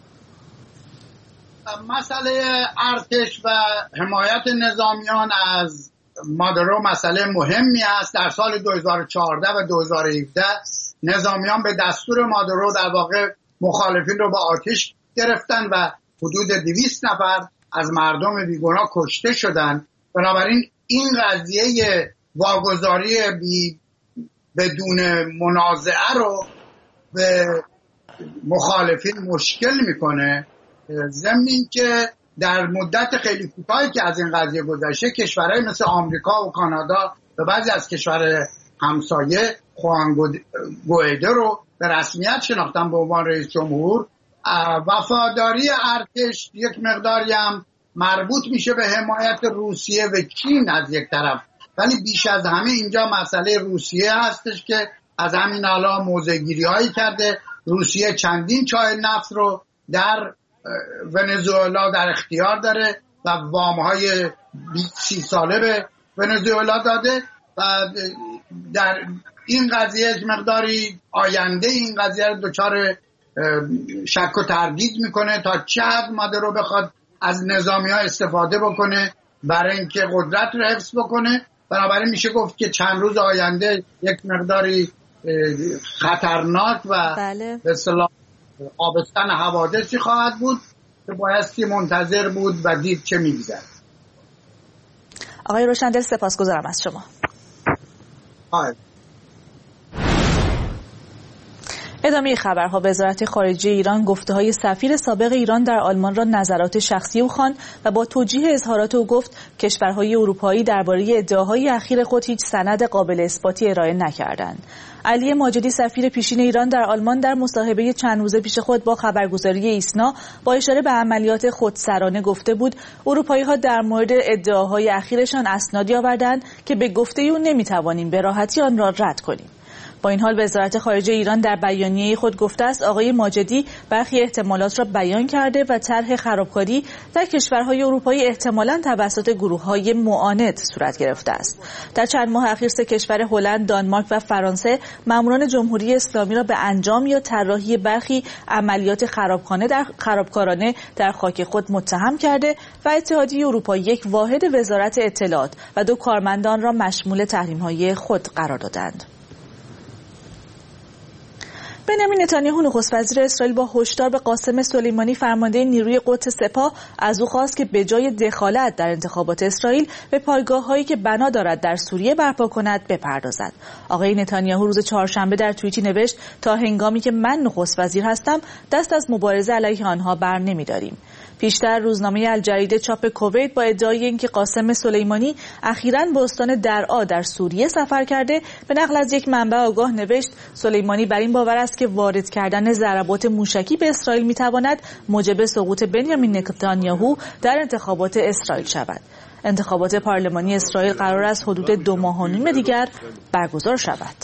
مسئله ارتش و حمایت نظامیان از مادورو مسئله مهمی است. در سال 2014 و 2017 نظامیان به دستور مادورو در واقع مخالفین رو با آتش گرفتن و حدود 200 نفر از مردم بیگناه کشته شدند. بنابراین این قضیه واگذاری بدون منازعه رو به مخالفین مشکل میکنه، ضمن اینکه در مدت خیلی کوتاهی که از این قضیه گذشته کشورهای مثل آمریکا و کانادا و بعضی از کشورهای همسایه خوان گوئیدو رو به رسمیت شناختن به عنوان رئیس جمهور. وفاداری ارتش یک مقداری هم مربوط میشه به حمایت روسیه و چین از یک طرف، ولی بیش از همه اینجا مسئله روسیه هستش که از همین الان موضع‌گیری هایی کرده. روسیه چندین چاه نفت رو در ونزوئلا در اختیار داره و وام‌های 30 ساله به ونزوئلا داده و در این قضیه یک مقداری آینده این قضیه رو دچار شک و تردید میکنه تا چه حد مادرو بخواد از نظامی‌ها استفاده بکنه برای اینکه قدرت رو حفظ بکنه. بنابراین میشه گفت که چند روز آینده یک مقداری خطرناک و به اصطلاح آبستن حوادثی خواهد بود که بایستی منتظر بود و دید چه می‌گذره. آقای روشندل سپاسگزارم از شما. ادامه خبرها. وزارت خارجه ایران گفته‌های سفیر سابق ایران در آلمان را نظرات شخصی او خواند و با توجیه اظهارات او گفت کشورهای اروپایی درباره ادعاهای اخیر خود هیچ سند قابل اثباتی ارائه نکردند. علی ماجدی سفیر پیشین ایران در آلمان در مصاحبه چند روزه پیش خود با خبرگزاری ایسنا با اشاره به عملیات خودسرانه گفته بود اروپایی‌ها در مورد ادعاهای اخیرشان اسنادی آوردند که به گفته او نمی‌توانیم به راحتی آن را رد کنیم. با این حال وزارت خارجه ایران در بیانیه خود گفته است آقای ماجدی برخی احتمالات را بیان کرده و طرح خرابکاری در کشورهای اروپایی احتمالاً توسط گروه‌های معاند صورت گرفته است. در چند ماه اخیر 3 کشور هلند، دانمارک و فرانسه ماموران جمهوری اسلامی را به انجام یا طراحی برخی عملیات خرابکارانه در خاک خود متهم کرده و اتحادیه اروپا یک واحد وزارت اطلاعات و 2 کارمندان را مشمول تحریم‌های خود قرار دادند. بنیامین نتانیاهو نخست وزیر اسرائیل با هشدار به قاسم سلیمانی فرمانده نیروی قدس سپاه از او خواست که به جای دخالت در انتخابات اسرائیل به پایگاه‌هایی که بنا دارد در سوریه برپا کند بپردازد. آقای نتانیاهو روز چهارشنبه در توییتی نوشت تا هنگامی که من نخست وزیر هستم دست از مبارزه علیه آنها بر نمی‌داریم. پیشتر روزنامه الجریده چاپ کویت با ادعای اینکه قاسم سلیمانی اخیراً به استان درعا در سوریه سفر کرده به نقل از یک منبع آگاه نوشت سلیمانی بر این باور است که وارد کردن ضربات موشکی به اسرائیل میتواند موجب سقوط بنیامین نتانیاهو در انتخابات اسرائیل شود. انتخابات پارلمانی اسرائیل قرار است حدود 2 ماه و نیم دیگر برگزار شود.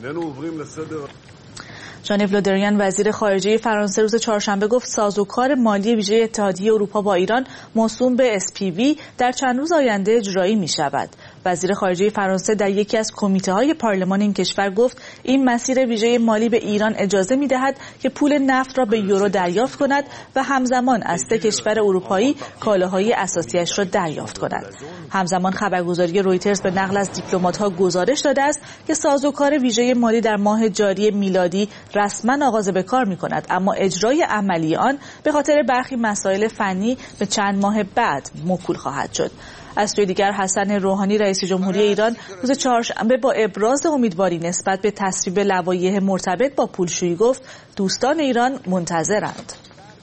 ژان یو له دریان وزیر خارجه فرانسه روز چهارشنبه گفت سازوکار مالی ویژه اتحادیه اروپا با ایران موسوم به SPV در چند روز آینده اجرایی می شود. وزیر خارجه فرانسه در یکی از کمیته‌های پارلمان این کشور گفت این مسیر ویژه مالی به ایران اجازه می‌دهد که پول نفت را به یورو دریافت کند و همزمان از 3 کشور اروپایی کالاهای اساسیش را دریافت کند. همزمان خبرگزاری رویترز به نقل از دیپلمات‌ها گزارش داده است که سازوکار ویژه مالی در ماه جاری میلادی رسما آغاز به کار می‌کند، اما اجرای عملی آن به خاطر برخی مسائل فنی به چند ماه بعد موکول خواهد شد. از سوی دیگر حسن روحانی رئیس جمهوری ایران روز چهارشنبه با ابراز امیدواری نسبت به تصویب لوایح مرتبط با پولشویی گفت دوستان ایران منتظرند.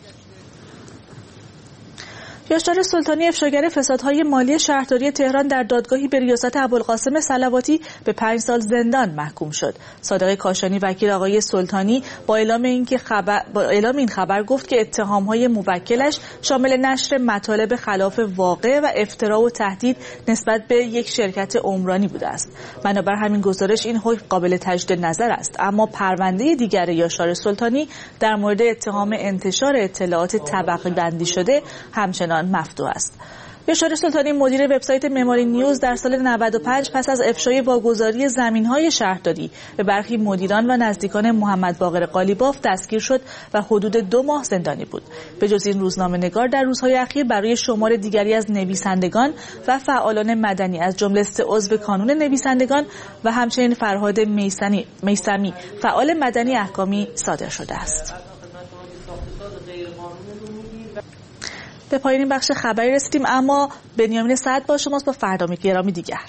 یاشار سلطانی افشاگر فسادهای مالی شهرداری تهران در دادگاهی به ریاست ابوالقاسم صلواتی به 5 سال زندان محکوم شد. صادق کاشانی وکیل آقای سلطانی با اعلام این خبر گفت که اتهام‌های موکلش شامل نشر مطالب خلاف واقع و افترا و تهدید نسبت به یک شرکت عمرانی بوده است. بنابر همین گزارش این حکم قابل تجدید نظر است، اما پرونده دیگر یاشار سلطانی در مورد اتهام انتشار اطلاعات طبقه بندی شده همچنان مفتوح است. یاشار سلطانی مدیر وبسایت معماری نیوز در سال 95 پس از افشای واگذاری زمین‌های شهرداری به برخی مدیران و نزدیکان محمد باقر قالیباف دستگیر شد و حدود 2 ماه زندانی بود. به جز این روزنامه‌نگار در روزهای اخیر برای شمار دیگری از نویسندگان و فعالان مدنی از جمله 3 عضو کانون نویسندگان و همچنین فرهاد میثمی فعال مدنی احکامی صادر شده است. به پایان این بخش خبری رسیدیم، اما بنیامین سعد با شماست با فردا گرامی دیگر.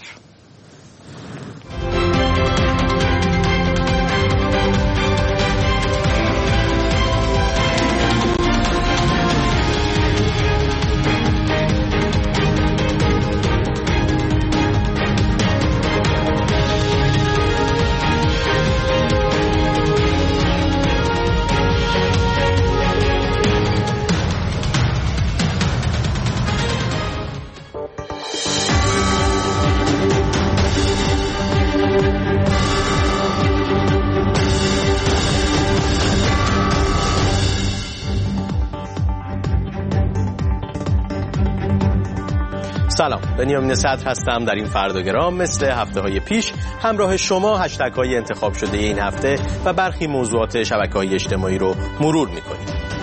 سلام، بنیامین صدر هستم. در این فرداگرام مثل هفته‌های پیش همراه شما هشتگ‌های انتخاب شده این هفته و برخی موضوعات شبکه‌های اجتماعی رو مرور می‌کنیم.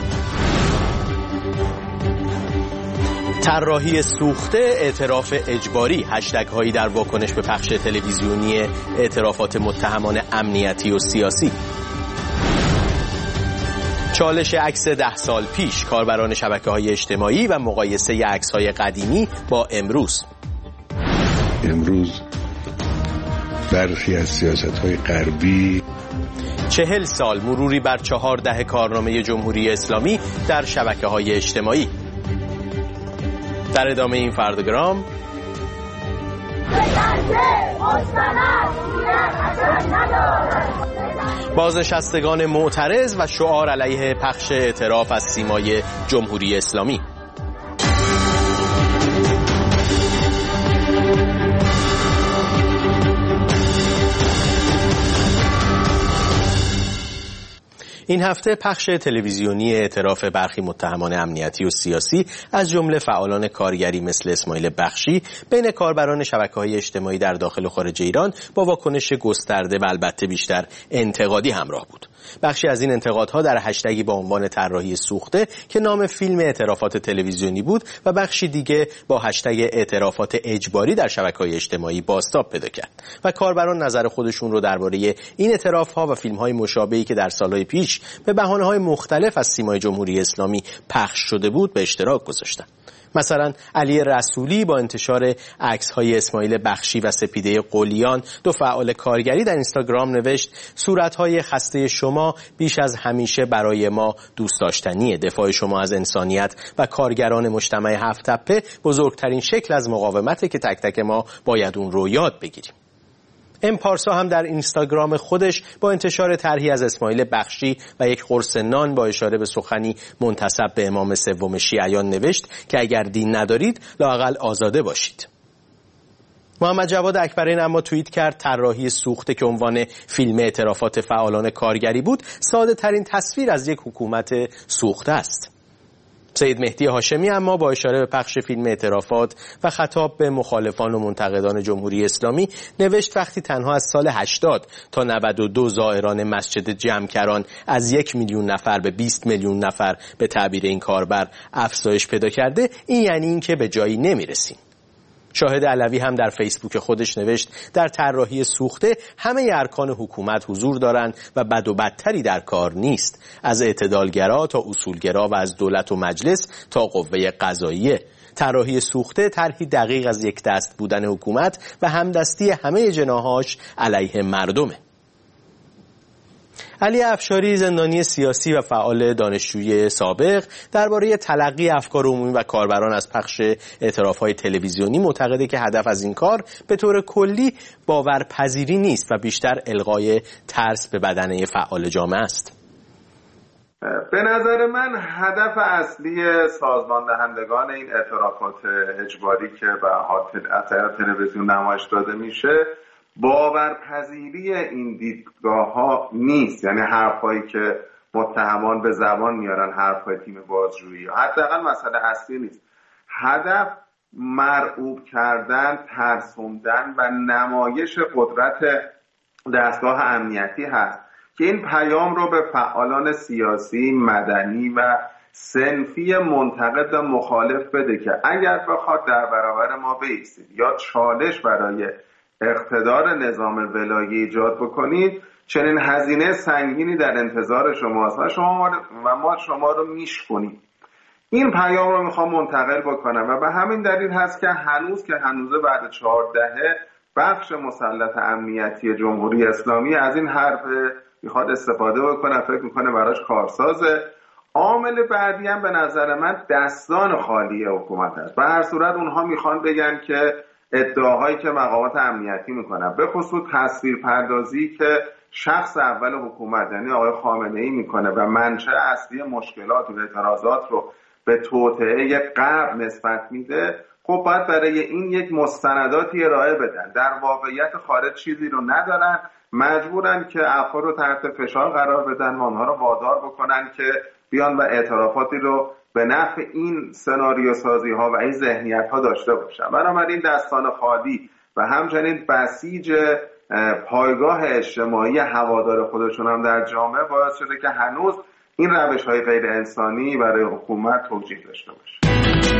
طراحی سوخته، اعتراف اجباری، هشتگ‌هایی در واکنش به پخش تلویزیونی اعترافات متهمان امنیتی و سیاسی. چالش عکس 10 سال پیش، کاربران شبکه‌های اجتماعی و مقایسه عکس‌های قدیمی با امروز برخی از سیاست‌های غربی. 40 سال، مروری بر 4 دهه کارنامه جمهوری اسلامی در شبکه‌های اجتماعی. در ادامه این فرداگرام بازنشستگان معترض و شعار علیه پخش اعتراف از سیمای جمهوری اسلامی. این هفته پخش تلویزیونی اعتراف برخی متهمان امنیتی و سیاسی از جمله فعالان کارگری مثل اسماعیل بخشی بین کاربران شبکه‌های اجتماعی در داخل و خارج ایران با واکنش گسترده و البته بیشتر انتقادی همراه بود. بخشی از این انتقادها در هشتگی با عنوان طراحی سوخته که نام فیلم اعترافات تلویزیونی بود و بخشی دیگه با هشتگ اعترافات اجباری در شبکه‌های اجتماعی بازتاب پیدا کرد و کاربران نظر خودشون رو درباره این اعتراف‌ها و فیلم‌های مشابهی که در سال‌های پیش به بهانه‌های مختلف از سیمای جمهوری اسلامی پخش شده بود به اشتراک گذاشتند. مثلا علی رسولی با انتشار عکس‌های اسماعیل بخشی و سپیده قلیان، دو فعال کارگری، در اینستاگرام نوشت: صورت‌های خسته شما بیش از همیشه برای ما دوست داشتنیه. دفاع شما از انسانیت و کارگران مجتمع هفت تپه بزرگترین شکل از مقاومته که تک تک ما باید اون رو یاد بگیریم. پارسا هم در اینستاگرام خودش با انتشار طرحی از اسماعیل بخشی و یک قرص نان با اشاره به سخنی منتسب به امام سوم شیعیان نوشت که اگر دین ندارید لااقل آزاده باشید. محمد جواد اکبرین اما توییت کرد: طراحی سوخته که عنوان فیلم اعترافات فعالان کارگری بود ساده ترین تصویر از یک حکومت سوخته است. سید مهدی هاشمی اما با اشاره به پخش فیلم اعترافات و خطاب به مخالفان و منتقدان جمهوری اسلامی نوشت: وقتی تنها از سال 80 تا 92 زائران مسجد جمکران از 1 میلیون نفر به 20 میلیون نفر به تعبیر این کاربر افزایش پیدا کرده، این یعنی این که به جایی نمیرسیم. شاهد علوی هم در فیسبوک خودش نوشت: در طراحی سوخته همه ارکان حکومت حضور دارند و بد و بدتری در کار نیست، از اعتدالگرا تا اصولگرا و از دولت و مجلس تا قوه قضاییه. طراحی سوخته طرحی دقیق از یک دست بودن حکومت و همدستی همه جناحاش علیه مردمه. علی افشاری، زندانی سیاسی و فعال دانشجویی سابق، درباره تلقی افکار عمومی و کاربران از پخش اعتراف‌های تلویزیونی معتقده که هدف از این کار به طور کلی باورپذیری نیست و بیشتر القای ترس به بدنه فعال جامعه است. به نظر من هدف اصلی سازمان دهندگان این اعترافات اجباری که به اثر تلویزیون نمایش داده میشه باورپذیری این دیدگاه ها نیست، یعنی حرفایی که متهمان به زبان میارن، حرفای تیم بازجویی، حداقل مسئله اصلی نیست. هدف مرعوب کردن، ترسوندن و نمایش قدرت دستگاه امنیتی هست که این پیام رو به فعالان سیاسی، مدنی و صنفی منتقد و مخالف بده که اگر بخواد در برابر ما بایستید یا چالش برای اقتدار نظام ولایی ایجاد بکنید، چنین هزینه سنگینی در انتظار شماست و ما شما رو میشکنیم. این پیام رو میخوام منتقل بکنم و به همین دلیل هست که هنوز بعد 4 دهه بخش مسلط امنیتی جمهوری اسلامی از این حرف میخواد استفاده بکنه، فکر میکنه براش کارسازه. عامل بعدی هم به نظر من دستان خالی حکومت است. به هر صورت اونها میخوان بگن که ادعاهایی که مقامات امنیتی میکنن، به خصوص تصویر پردازی که شخص اول حکومت یعنی آقای خامنه‌ای میکنه و منشأ اصلی مشکلات و اعتراضات رو به توطئه غرب نسبت میده، خب باید برای این یک مستنداتی ارائه بدن. در واقعیت خارج چیزی رو ندارن، مجبورن که افراد رو تحت فشار قرار بدن و آنها رو وادار بکنن که بیان و اعترافاتی رو به نفع این سناریو سازی ها و این ذهنیت ها داشته باشن. بنابراین دستان خالی و همچنین بسیج پایگاه اجتماعی هوادار خودشون هم در جامعه باعث شده که هنوز این روش های غیر انسانی برای حکومت توجیه داشته باشه.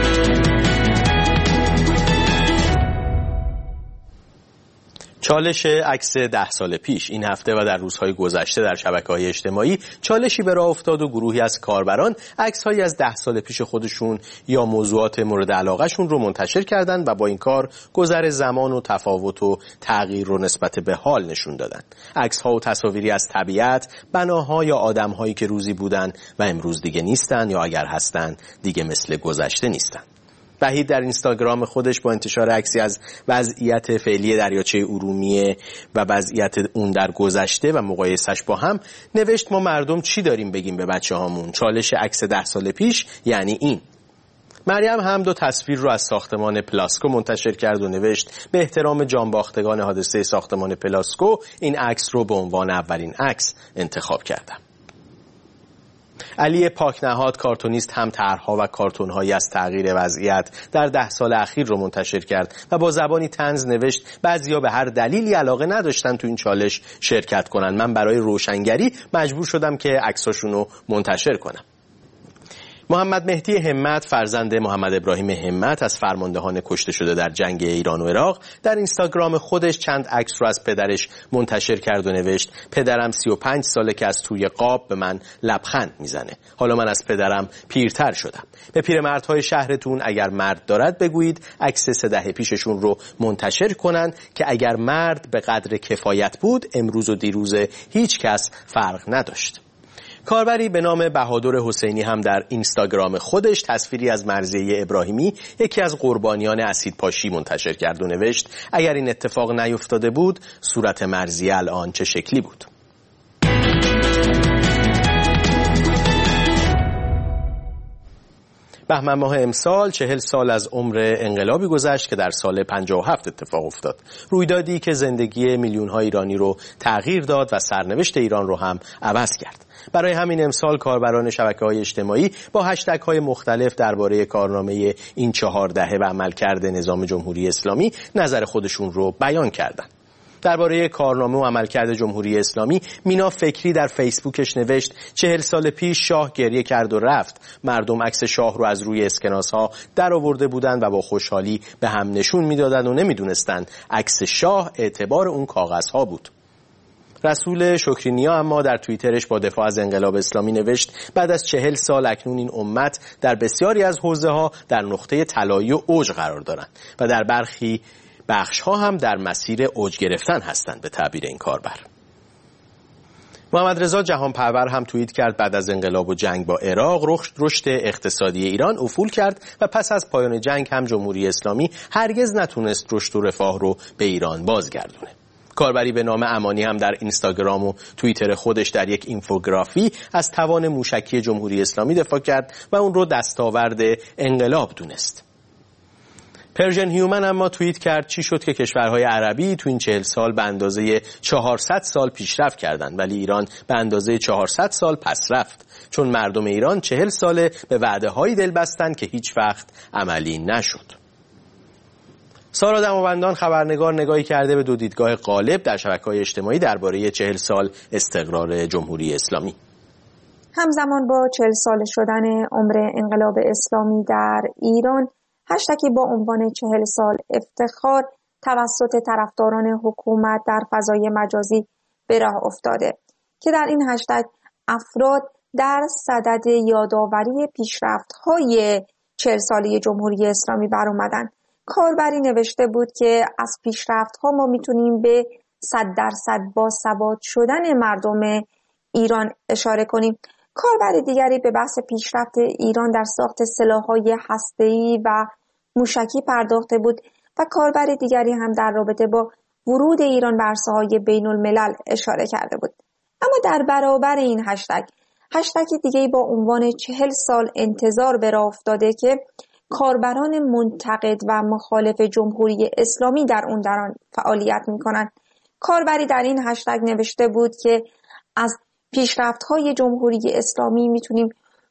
چالش عکس 10 سال پیش. این هفته و در روزهای گذشته در شبکه‌های اجتماعی چالشی به راه افتاد و گروهی از کاربران عکس‌هایی از 10 سال پیش خودشون یا موضوعات مورد علاقه‌شون رو منتشر کردند و با این کار گذر زمان و تفاوت و تغییر رو نسبت به حال نشون دادن. عکس‌ها و تصاویری از طبیعت، بناها یا آدم‌هایی که روزی بودن و امروز دیگه نیستن یا اگر هستن دیگه مثل گذشته نیستن. وحید در اینستاگرام خودش با انتشار عکسی از وضعیت فعلی دریاچه ارومیه و وضعیت اون در گذشته و مقایسش با هم نوشت ما مردم چی داریم بگیم به بچه هامون؟ چالش عکس 10 سال پیش یعنی این. مریم هم 2 تصویر رو از ساختمان پلاسکو منتشر کرد و نوشت به احترام جانباختگان حادثه ساختمان پلاسکو این عکس رو به عنوان اولین عکس انتخاب کردم. علی پاکنهاد کارتونیست هم طرح‌ها و کارتون‌هایی از تغییر وضعیت در 10 سال اخیر رو منتشر کرد و با زبانی طنز نوشت بعضیا به هر دلیلی علاقه نداشتن تو این چالش شرکت کنن. من برای روشنگری مجبور شدم که عکساشون رو منتشر کنم. محمد مهدی همت فرزند محمد ابراهیم همت از فرماندهان کشته شده در جنگ ایران و عراق در اینستاگرام خودش چند عکس رو از پدرش منتشر کرد و نوشت پدرم 35 ساله که از توی قاب به من لبخند میزنه. حالا من از پدرم پیرتر شدم. به پیرمردهای شهرتون اگر مرد دارد بگویید عکس 3 دهه پیششون رو منتشر کنن که اگر مرد به قدر کفایت بود امروز و دیروز هیچ کس فرق نداشت. کاربری به نام بهادر حسینی هم در اینستاگرام خودش تصویری از مرضیه ابراهیمی یکی از قربانیان اسیدپاشی منتشر کرد و نوشت اگر این اتفاق نیفتاده بود صورت مرضیه الان چه شکلی بود. بهمن ماه امسال 40 سال از عمر انقلابی گذشت که در سال 57 اتفاق افتاد. رویدادی که زندگی میلیون‌ها ایرانی رو تغییر داد و سرنوشت ایران رو هم عوض کرد. برای همین امسال کاربران شبکه‌های اجتماعی با هشتگ‌های مختلف درباره کارنامه این 4 دهه و عملکرد نظام جمهوری اسلامی نظر خودشون رو بیان کردند. درباره کارنامه و عملکرد جمهوری اسلامی مینا فکری در فیسبوکش نوشت 40 سال پیش شاه گریه کرد و رفت. مردم عکس شاه رو از روی اسکناس‌ها در آورده بودند و با خوشحالی به هم نشون میدادند و نمیدونستند عکس شاه اعتبار اون کاغذها بود. رسول شکرینیا اما در توییترش با دفاع از انقلاب اسلامی نوشت بعد از 40 سال اکنون این امت در بسیاری از حوزه‌ها در نقطه طلایی و اوج قرار دارند و در برخی بخش‌ها هم در مسیر اوج گرفتن هستند به تعبیر این کاربر. محمد رضا جهانپرور هم توییت کرد بعد از انقلاب و جنگ با عراق رشد اقتصادی ایران افول کرد و پس از پایان جنگ هم جمهوری اسلامی هرگز نتونست رشد و رفاه رو به ایران بازگردونه. کاربری به نام امانی هم در اینستاگرام و توییتر خودش در یک اینفوگرافی از توان موشکی جمهوری اسلامی دفاع کرد و اون رو دستاورد انقلاب دونست. پرژن هیومن اما توییت کرد چی شد که کشورهای عربی تو این 40 سال به اندازه 400 سال پیشرفت کردند ولی ایران به اندازه 400 سال پس رفت، چون مردم ایران 40 ساله به وعده‌هایی دل بستند که هیچ وقت عملی نشد. سارا دماوندان خبرنگار نگاهی کرده به 2 دیدگاه غالب در شبکه‌های اجتماعی درباره 40 سال استقرار جمهوری اسلامی. همزمان با 40 سال شدن عمر انقلاب اسلامی در ایران، هشتگی با عنوان 40 سال افتخار توسط طرفداران حکومت در فضای مجازی به راه افتاده که در این هشتگ افراد در صدد یادآوری پیشرفت‌های 40 ساله جمهوری اسلامی برآمدند. کاربری نوشته بود که از پیشرفت‌ها ما میتونیم به 100% باسواد شدن مردم ایران اشاره کنیم. کاربر دیگری به بحث پیشرفت ایران در ساخت سلاح‌های هسته‌ای و موشکی پرداخته بود و کاربر دیگری هم در رابطه با ورود ایران به عرصه‌های بین‌الملل اشاره کرده بود. اما در برابر این هشتگ دیگری با عنوان 40 سال انتظار به راه افتاده که کاربران منتقد و مخالف جمهوری اسلامی در اون فعالیت می‌کنند. کاربری در این هشتگ نوشته بود که از پیشرفت‌های جمهوری اسلامی میتونیم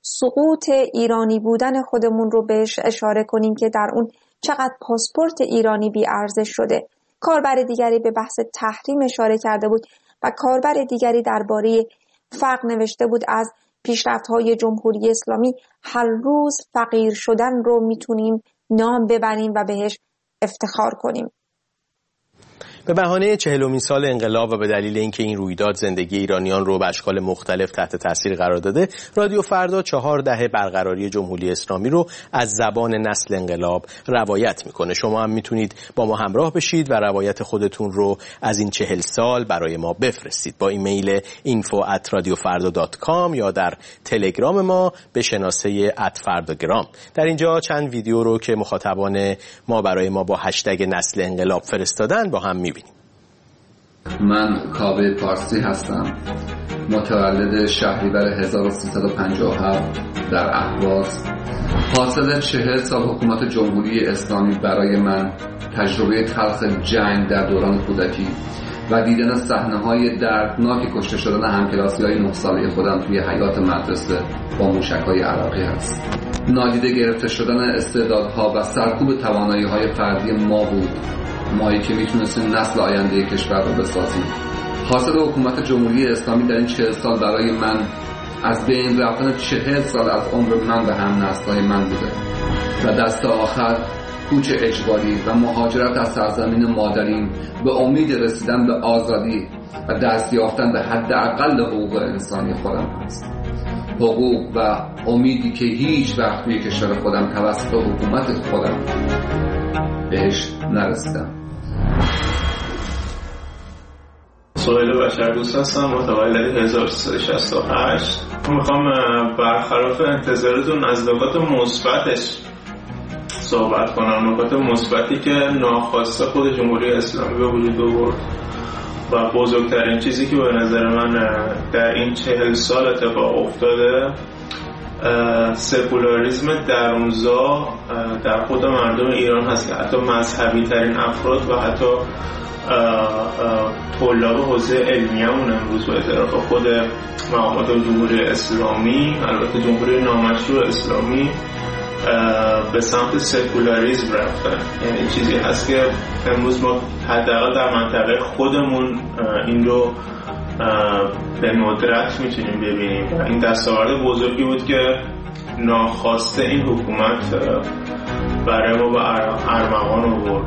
سقوط ایرانی بودن خودمون رو بهش اشاره کنیم که در اون چقدر پاسپورت ایرانی بی ارزش شده. کاربر دیگری به بحث تحریم اشاره کرده بود و کاربر دیگری درباره فقر نوشته بود از پیشرفت‌های جمهوری اسلامی هر روز فقیر شدن رو میتونیم نام ببریم و بهش افتخار کنیم. به بهانه 40مین سال انقلاب و به دلیل اینکه این رویداد زندگی ایرانیان رو به اشکال مختلف تحت تاثیر قرار داده، رادیو فردا 4 دهه برقراری جمهوری اسلامی رو از زبان نسل انقلاب روایت میکنه. شما هم میتونید با ما همراه بشید و روایت خودتون رو از این 40 سال برای ما بفرستید با ایمیل info@radiofarda.com یا در تلگرام ما به شناسه @fardagram. در اینجا چند ویدیو رو که مخاطبان ما برای ما با هشتگ نسل انقلاب فرستادن با هم میبینیم. من کاوه پارسی هستم، متولد شهریور 1357 در اهواز. حاصل 40 سال حکومت جمهوری اسلامی برای من تجربه تلخ جنگ در دوران کودکی و دیدن صحنه‌های دردناک کشته شدن همکلاسی‌های 9 ساله خودم توی حیاط مدرسه با موشک‌های عراقی است. نادیده گرفته شدن استعدادها و سرکوب توانایی‌های فردی ما بود، مایی که میتونستیم نسل آینده کشور رو بسازیم. حاصل حکومت جمهوری اسلامی در این 40 سال برای من از بین رفتن 40 سال از عمر من به هم نسل‌های من بوده و دست آخر کوچ اجباری و مهاجرت از سرزمین مادریم به امید رسیدن به آزادی و دست یافتن به حداقل حقوق انسانی خودم است. حقوق و امیدی که هیچ وقت توی کشور خودم توسط حکومت خودم بهش نرسیدم. سهیل بشردوست هستم، متولد 1368. میخوام برخلاف انتظارتون از نکات مثبتش صحبت کنم، نکات مثبتی که ناخواسته خود جمهوری اسلامی به وجود آورد و بزرگترین چیزی که به نظر من در این 40 سال اتفاق افتاده سکولاریسم درونزا در خود مردم ایران هست که حتی مذهبی ترین افراد و حتی طلاب حوزه علمیه‌مون امروز به اعتراف خود مقامات جمهوری اسلامی، البته جمهوری نامشروع اسلامی، به سمت سکولاریسم رفتن. یعنی چیزی هست که امروز ما حداقل در منطقه خودمون این رو به ندرت میتونیم ببینیم و این دستاورد بزرگی بود که ناخواسته این حکومت برای ما به ارمغان آورد.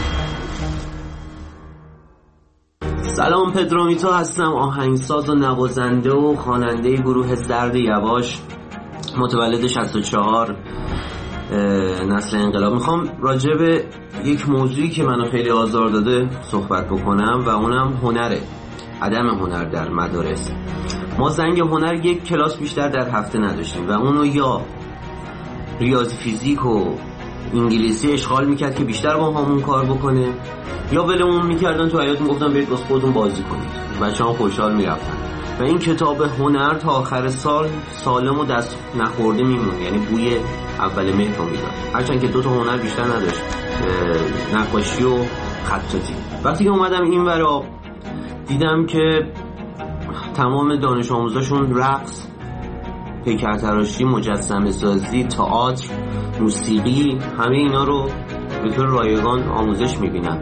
سلام، پدرومیتو هستم، آهنگساز و نوازنده و خواننده گروه زرد یواش، متولد 64 نسل انقلاب. میخوام راجع به یک موضوعی که منو خیلی آزار داده صحبت بکنم و اونم هنره، عدم هنر در مدارس. ما زنگ هنر یک کلاس بیشتر در هفته نداشتیم و اونو یا ریاضی فیزیک و انگلیسی اشغال میکرد که بیشتر با همون کار بکنه، یا ولمون میکردن تو حیاط میگفتن برید واسه خودتون بازی کنید، بچه‌ها خوشحال میرفتن و این کتاب هنر تا آخر سال سالم و دست نخورده میمون، یعنی بوی اول مهر رو میداد، هرچند که 2 تا هنر بیشتر نداشت، نقاشی و خطاطی. وقتی که اومدم این ورا دیدم که تمام دانش آموزاشون رقص، پیکرتراشی، مجسمه سازی، تئاتر، موسیقی، همه اینا رو به طور رایگان آموزش میبینن.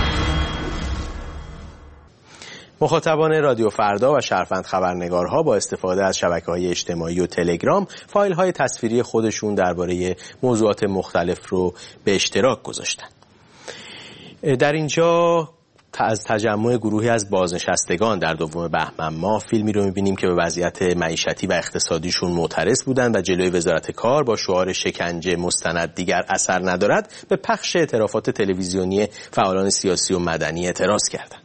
مخاطبان رادیو فردا و شرفند خبرنگارها با استفاده از شبکه‌های اجتماعی و تلگرام فایل‌های تصویری خودشون درباره موضوعات مختلف رو به اشتراک گذاشتن. در اینجا از تجمع گروهی از بازنشستگان در 2 بهمن ماه فیلمی رو می‌بینیم که به وضعیت معیشتی و اقتصادیشون معترض بودند و جلوی وزارت کار با شعار شکنجه مستند دیگر اثر ندارد به پخش اعترافات تلویزیونی فعالان سیاسی و مدنی اعتراض کردند.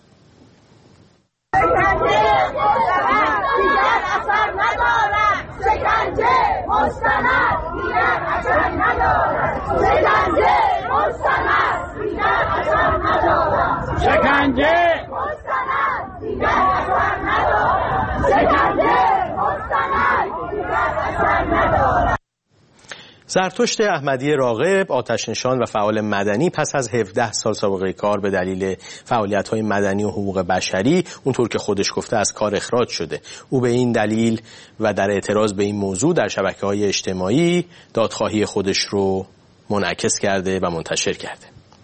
زرتشت احمدی راغب، آتش‌نشان و فعال مدنی، پس از 17 سال سابقه کار به دلیل فعالیت‌های مدنی و حقوق بشری اونطور که خودش گفته از کار اخراج شده. او به این دلیل و در اعتراض به این موضوع در شبکه‌های اجتماعی دادخواهی خودش رو منعکس کرده و منتشر کرده.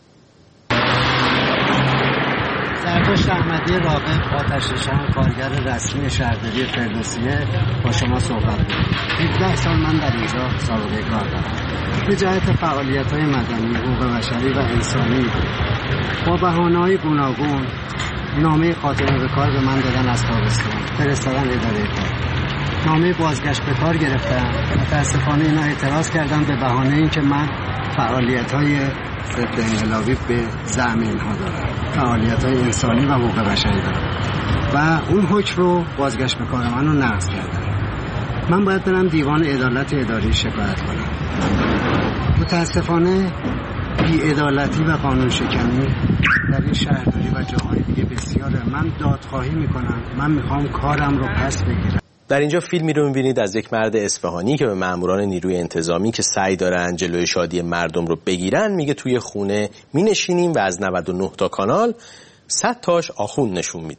زرتشت احمدی راغب، آتش‌نشان، کارگر رسمی شهرداری فردوسیه، با شما صحبت می‌کنم. 17 سال من در اینجا سابقه کار دارم. به جهت فعالیت‌های مدنی، حقوق بشری و انسانی با بهانه‌های گوناگون نامه خاتمه به کار به من دادن از تابستان، فرستادن اداره کار. نامه بازگشت به کار گرفتم. متأسفانه اینا اعتراض کردن به بهانه اینکه من فعالیت‌های ضد انقلابی به زعم اینها دارم، فعالیت‌های انسانی و حقوق بشری دارم و اون حکم رو بازگشت به کار من رو نقض کردن. من باید برم دیوان عدالت اداری شکایت کنم. متاسفانه بی‌عدالتی و قانون شکنی در این شهرداری و جاهای دیگه بسیاره. من دادخواهی میکنم. من میخوام کارم رو پس بگیرم. در اینجا فیلمی رو می‌بینید از یک مرد اصفهانی که به ماموران نیروی انتظامی که سعی دارن جلوی شادی مردم رو بگیرن میگه توی خونه می‌نشینیم و از 99 تا کانال 100 تاش آخوند نشون میده.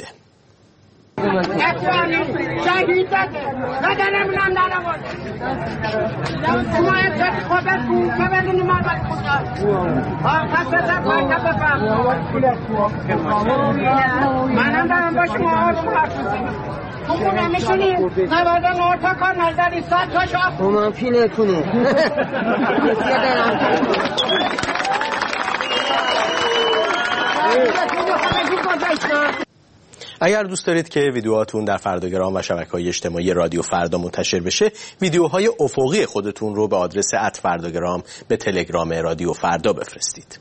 منم دارم با شما خونه میشونیم 99 تا کار نزدی 100 تاش آخوند من پینه کنه اگر دوست دارید که ویدیوهاتون در فرداگرام و شبکه‌های اجتماعی رادیو فردا منتشر بشه، ویدیوهای افقی خودتون رو به آدرس @فرداگرام به تلگرام رادیو فردا بفرستید.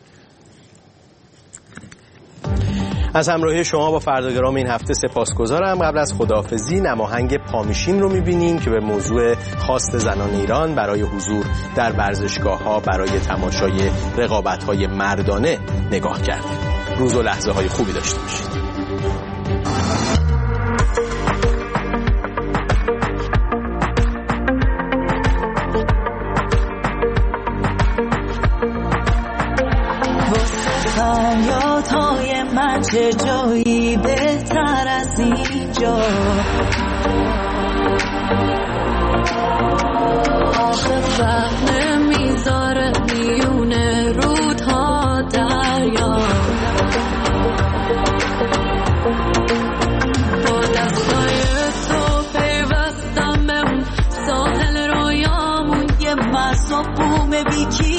از همراهی شما با فرداگرام این هفته سپاسگزارم. قبل از خداحافظی نماهنگ پامیشیم رو می‌بینیم که به موضوع خواست زنان ایران برای حضور در ورزشگاه‌ها برای تماشای رقابت‌های مردانه نگاه کرده. روز و لحظه‌های خوبی داشته باشید. فریادهای من چه جایی بهتر از اینجا، آخه فهم نمیذاره میونه رودها دریا، با دستای تو پیوستم به اون ساحل رویامون، یه مرز و بوم بیکی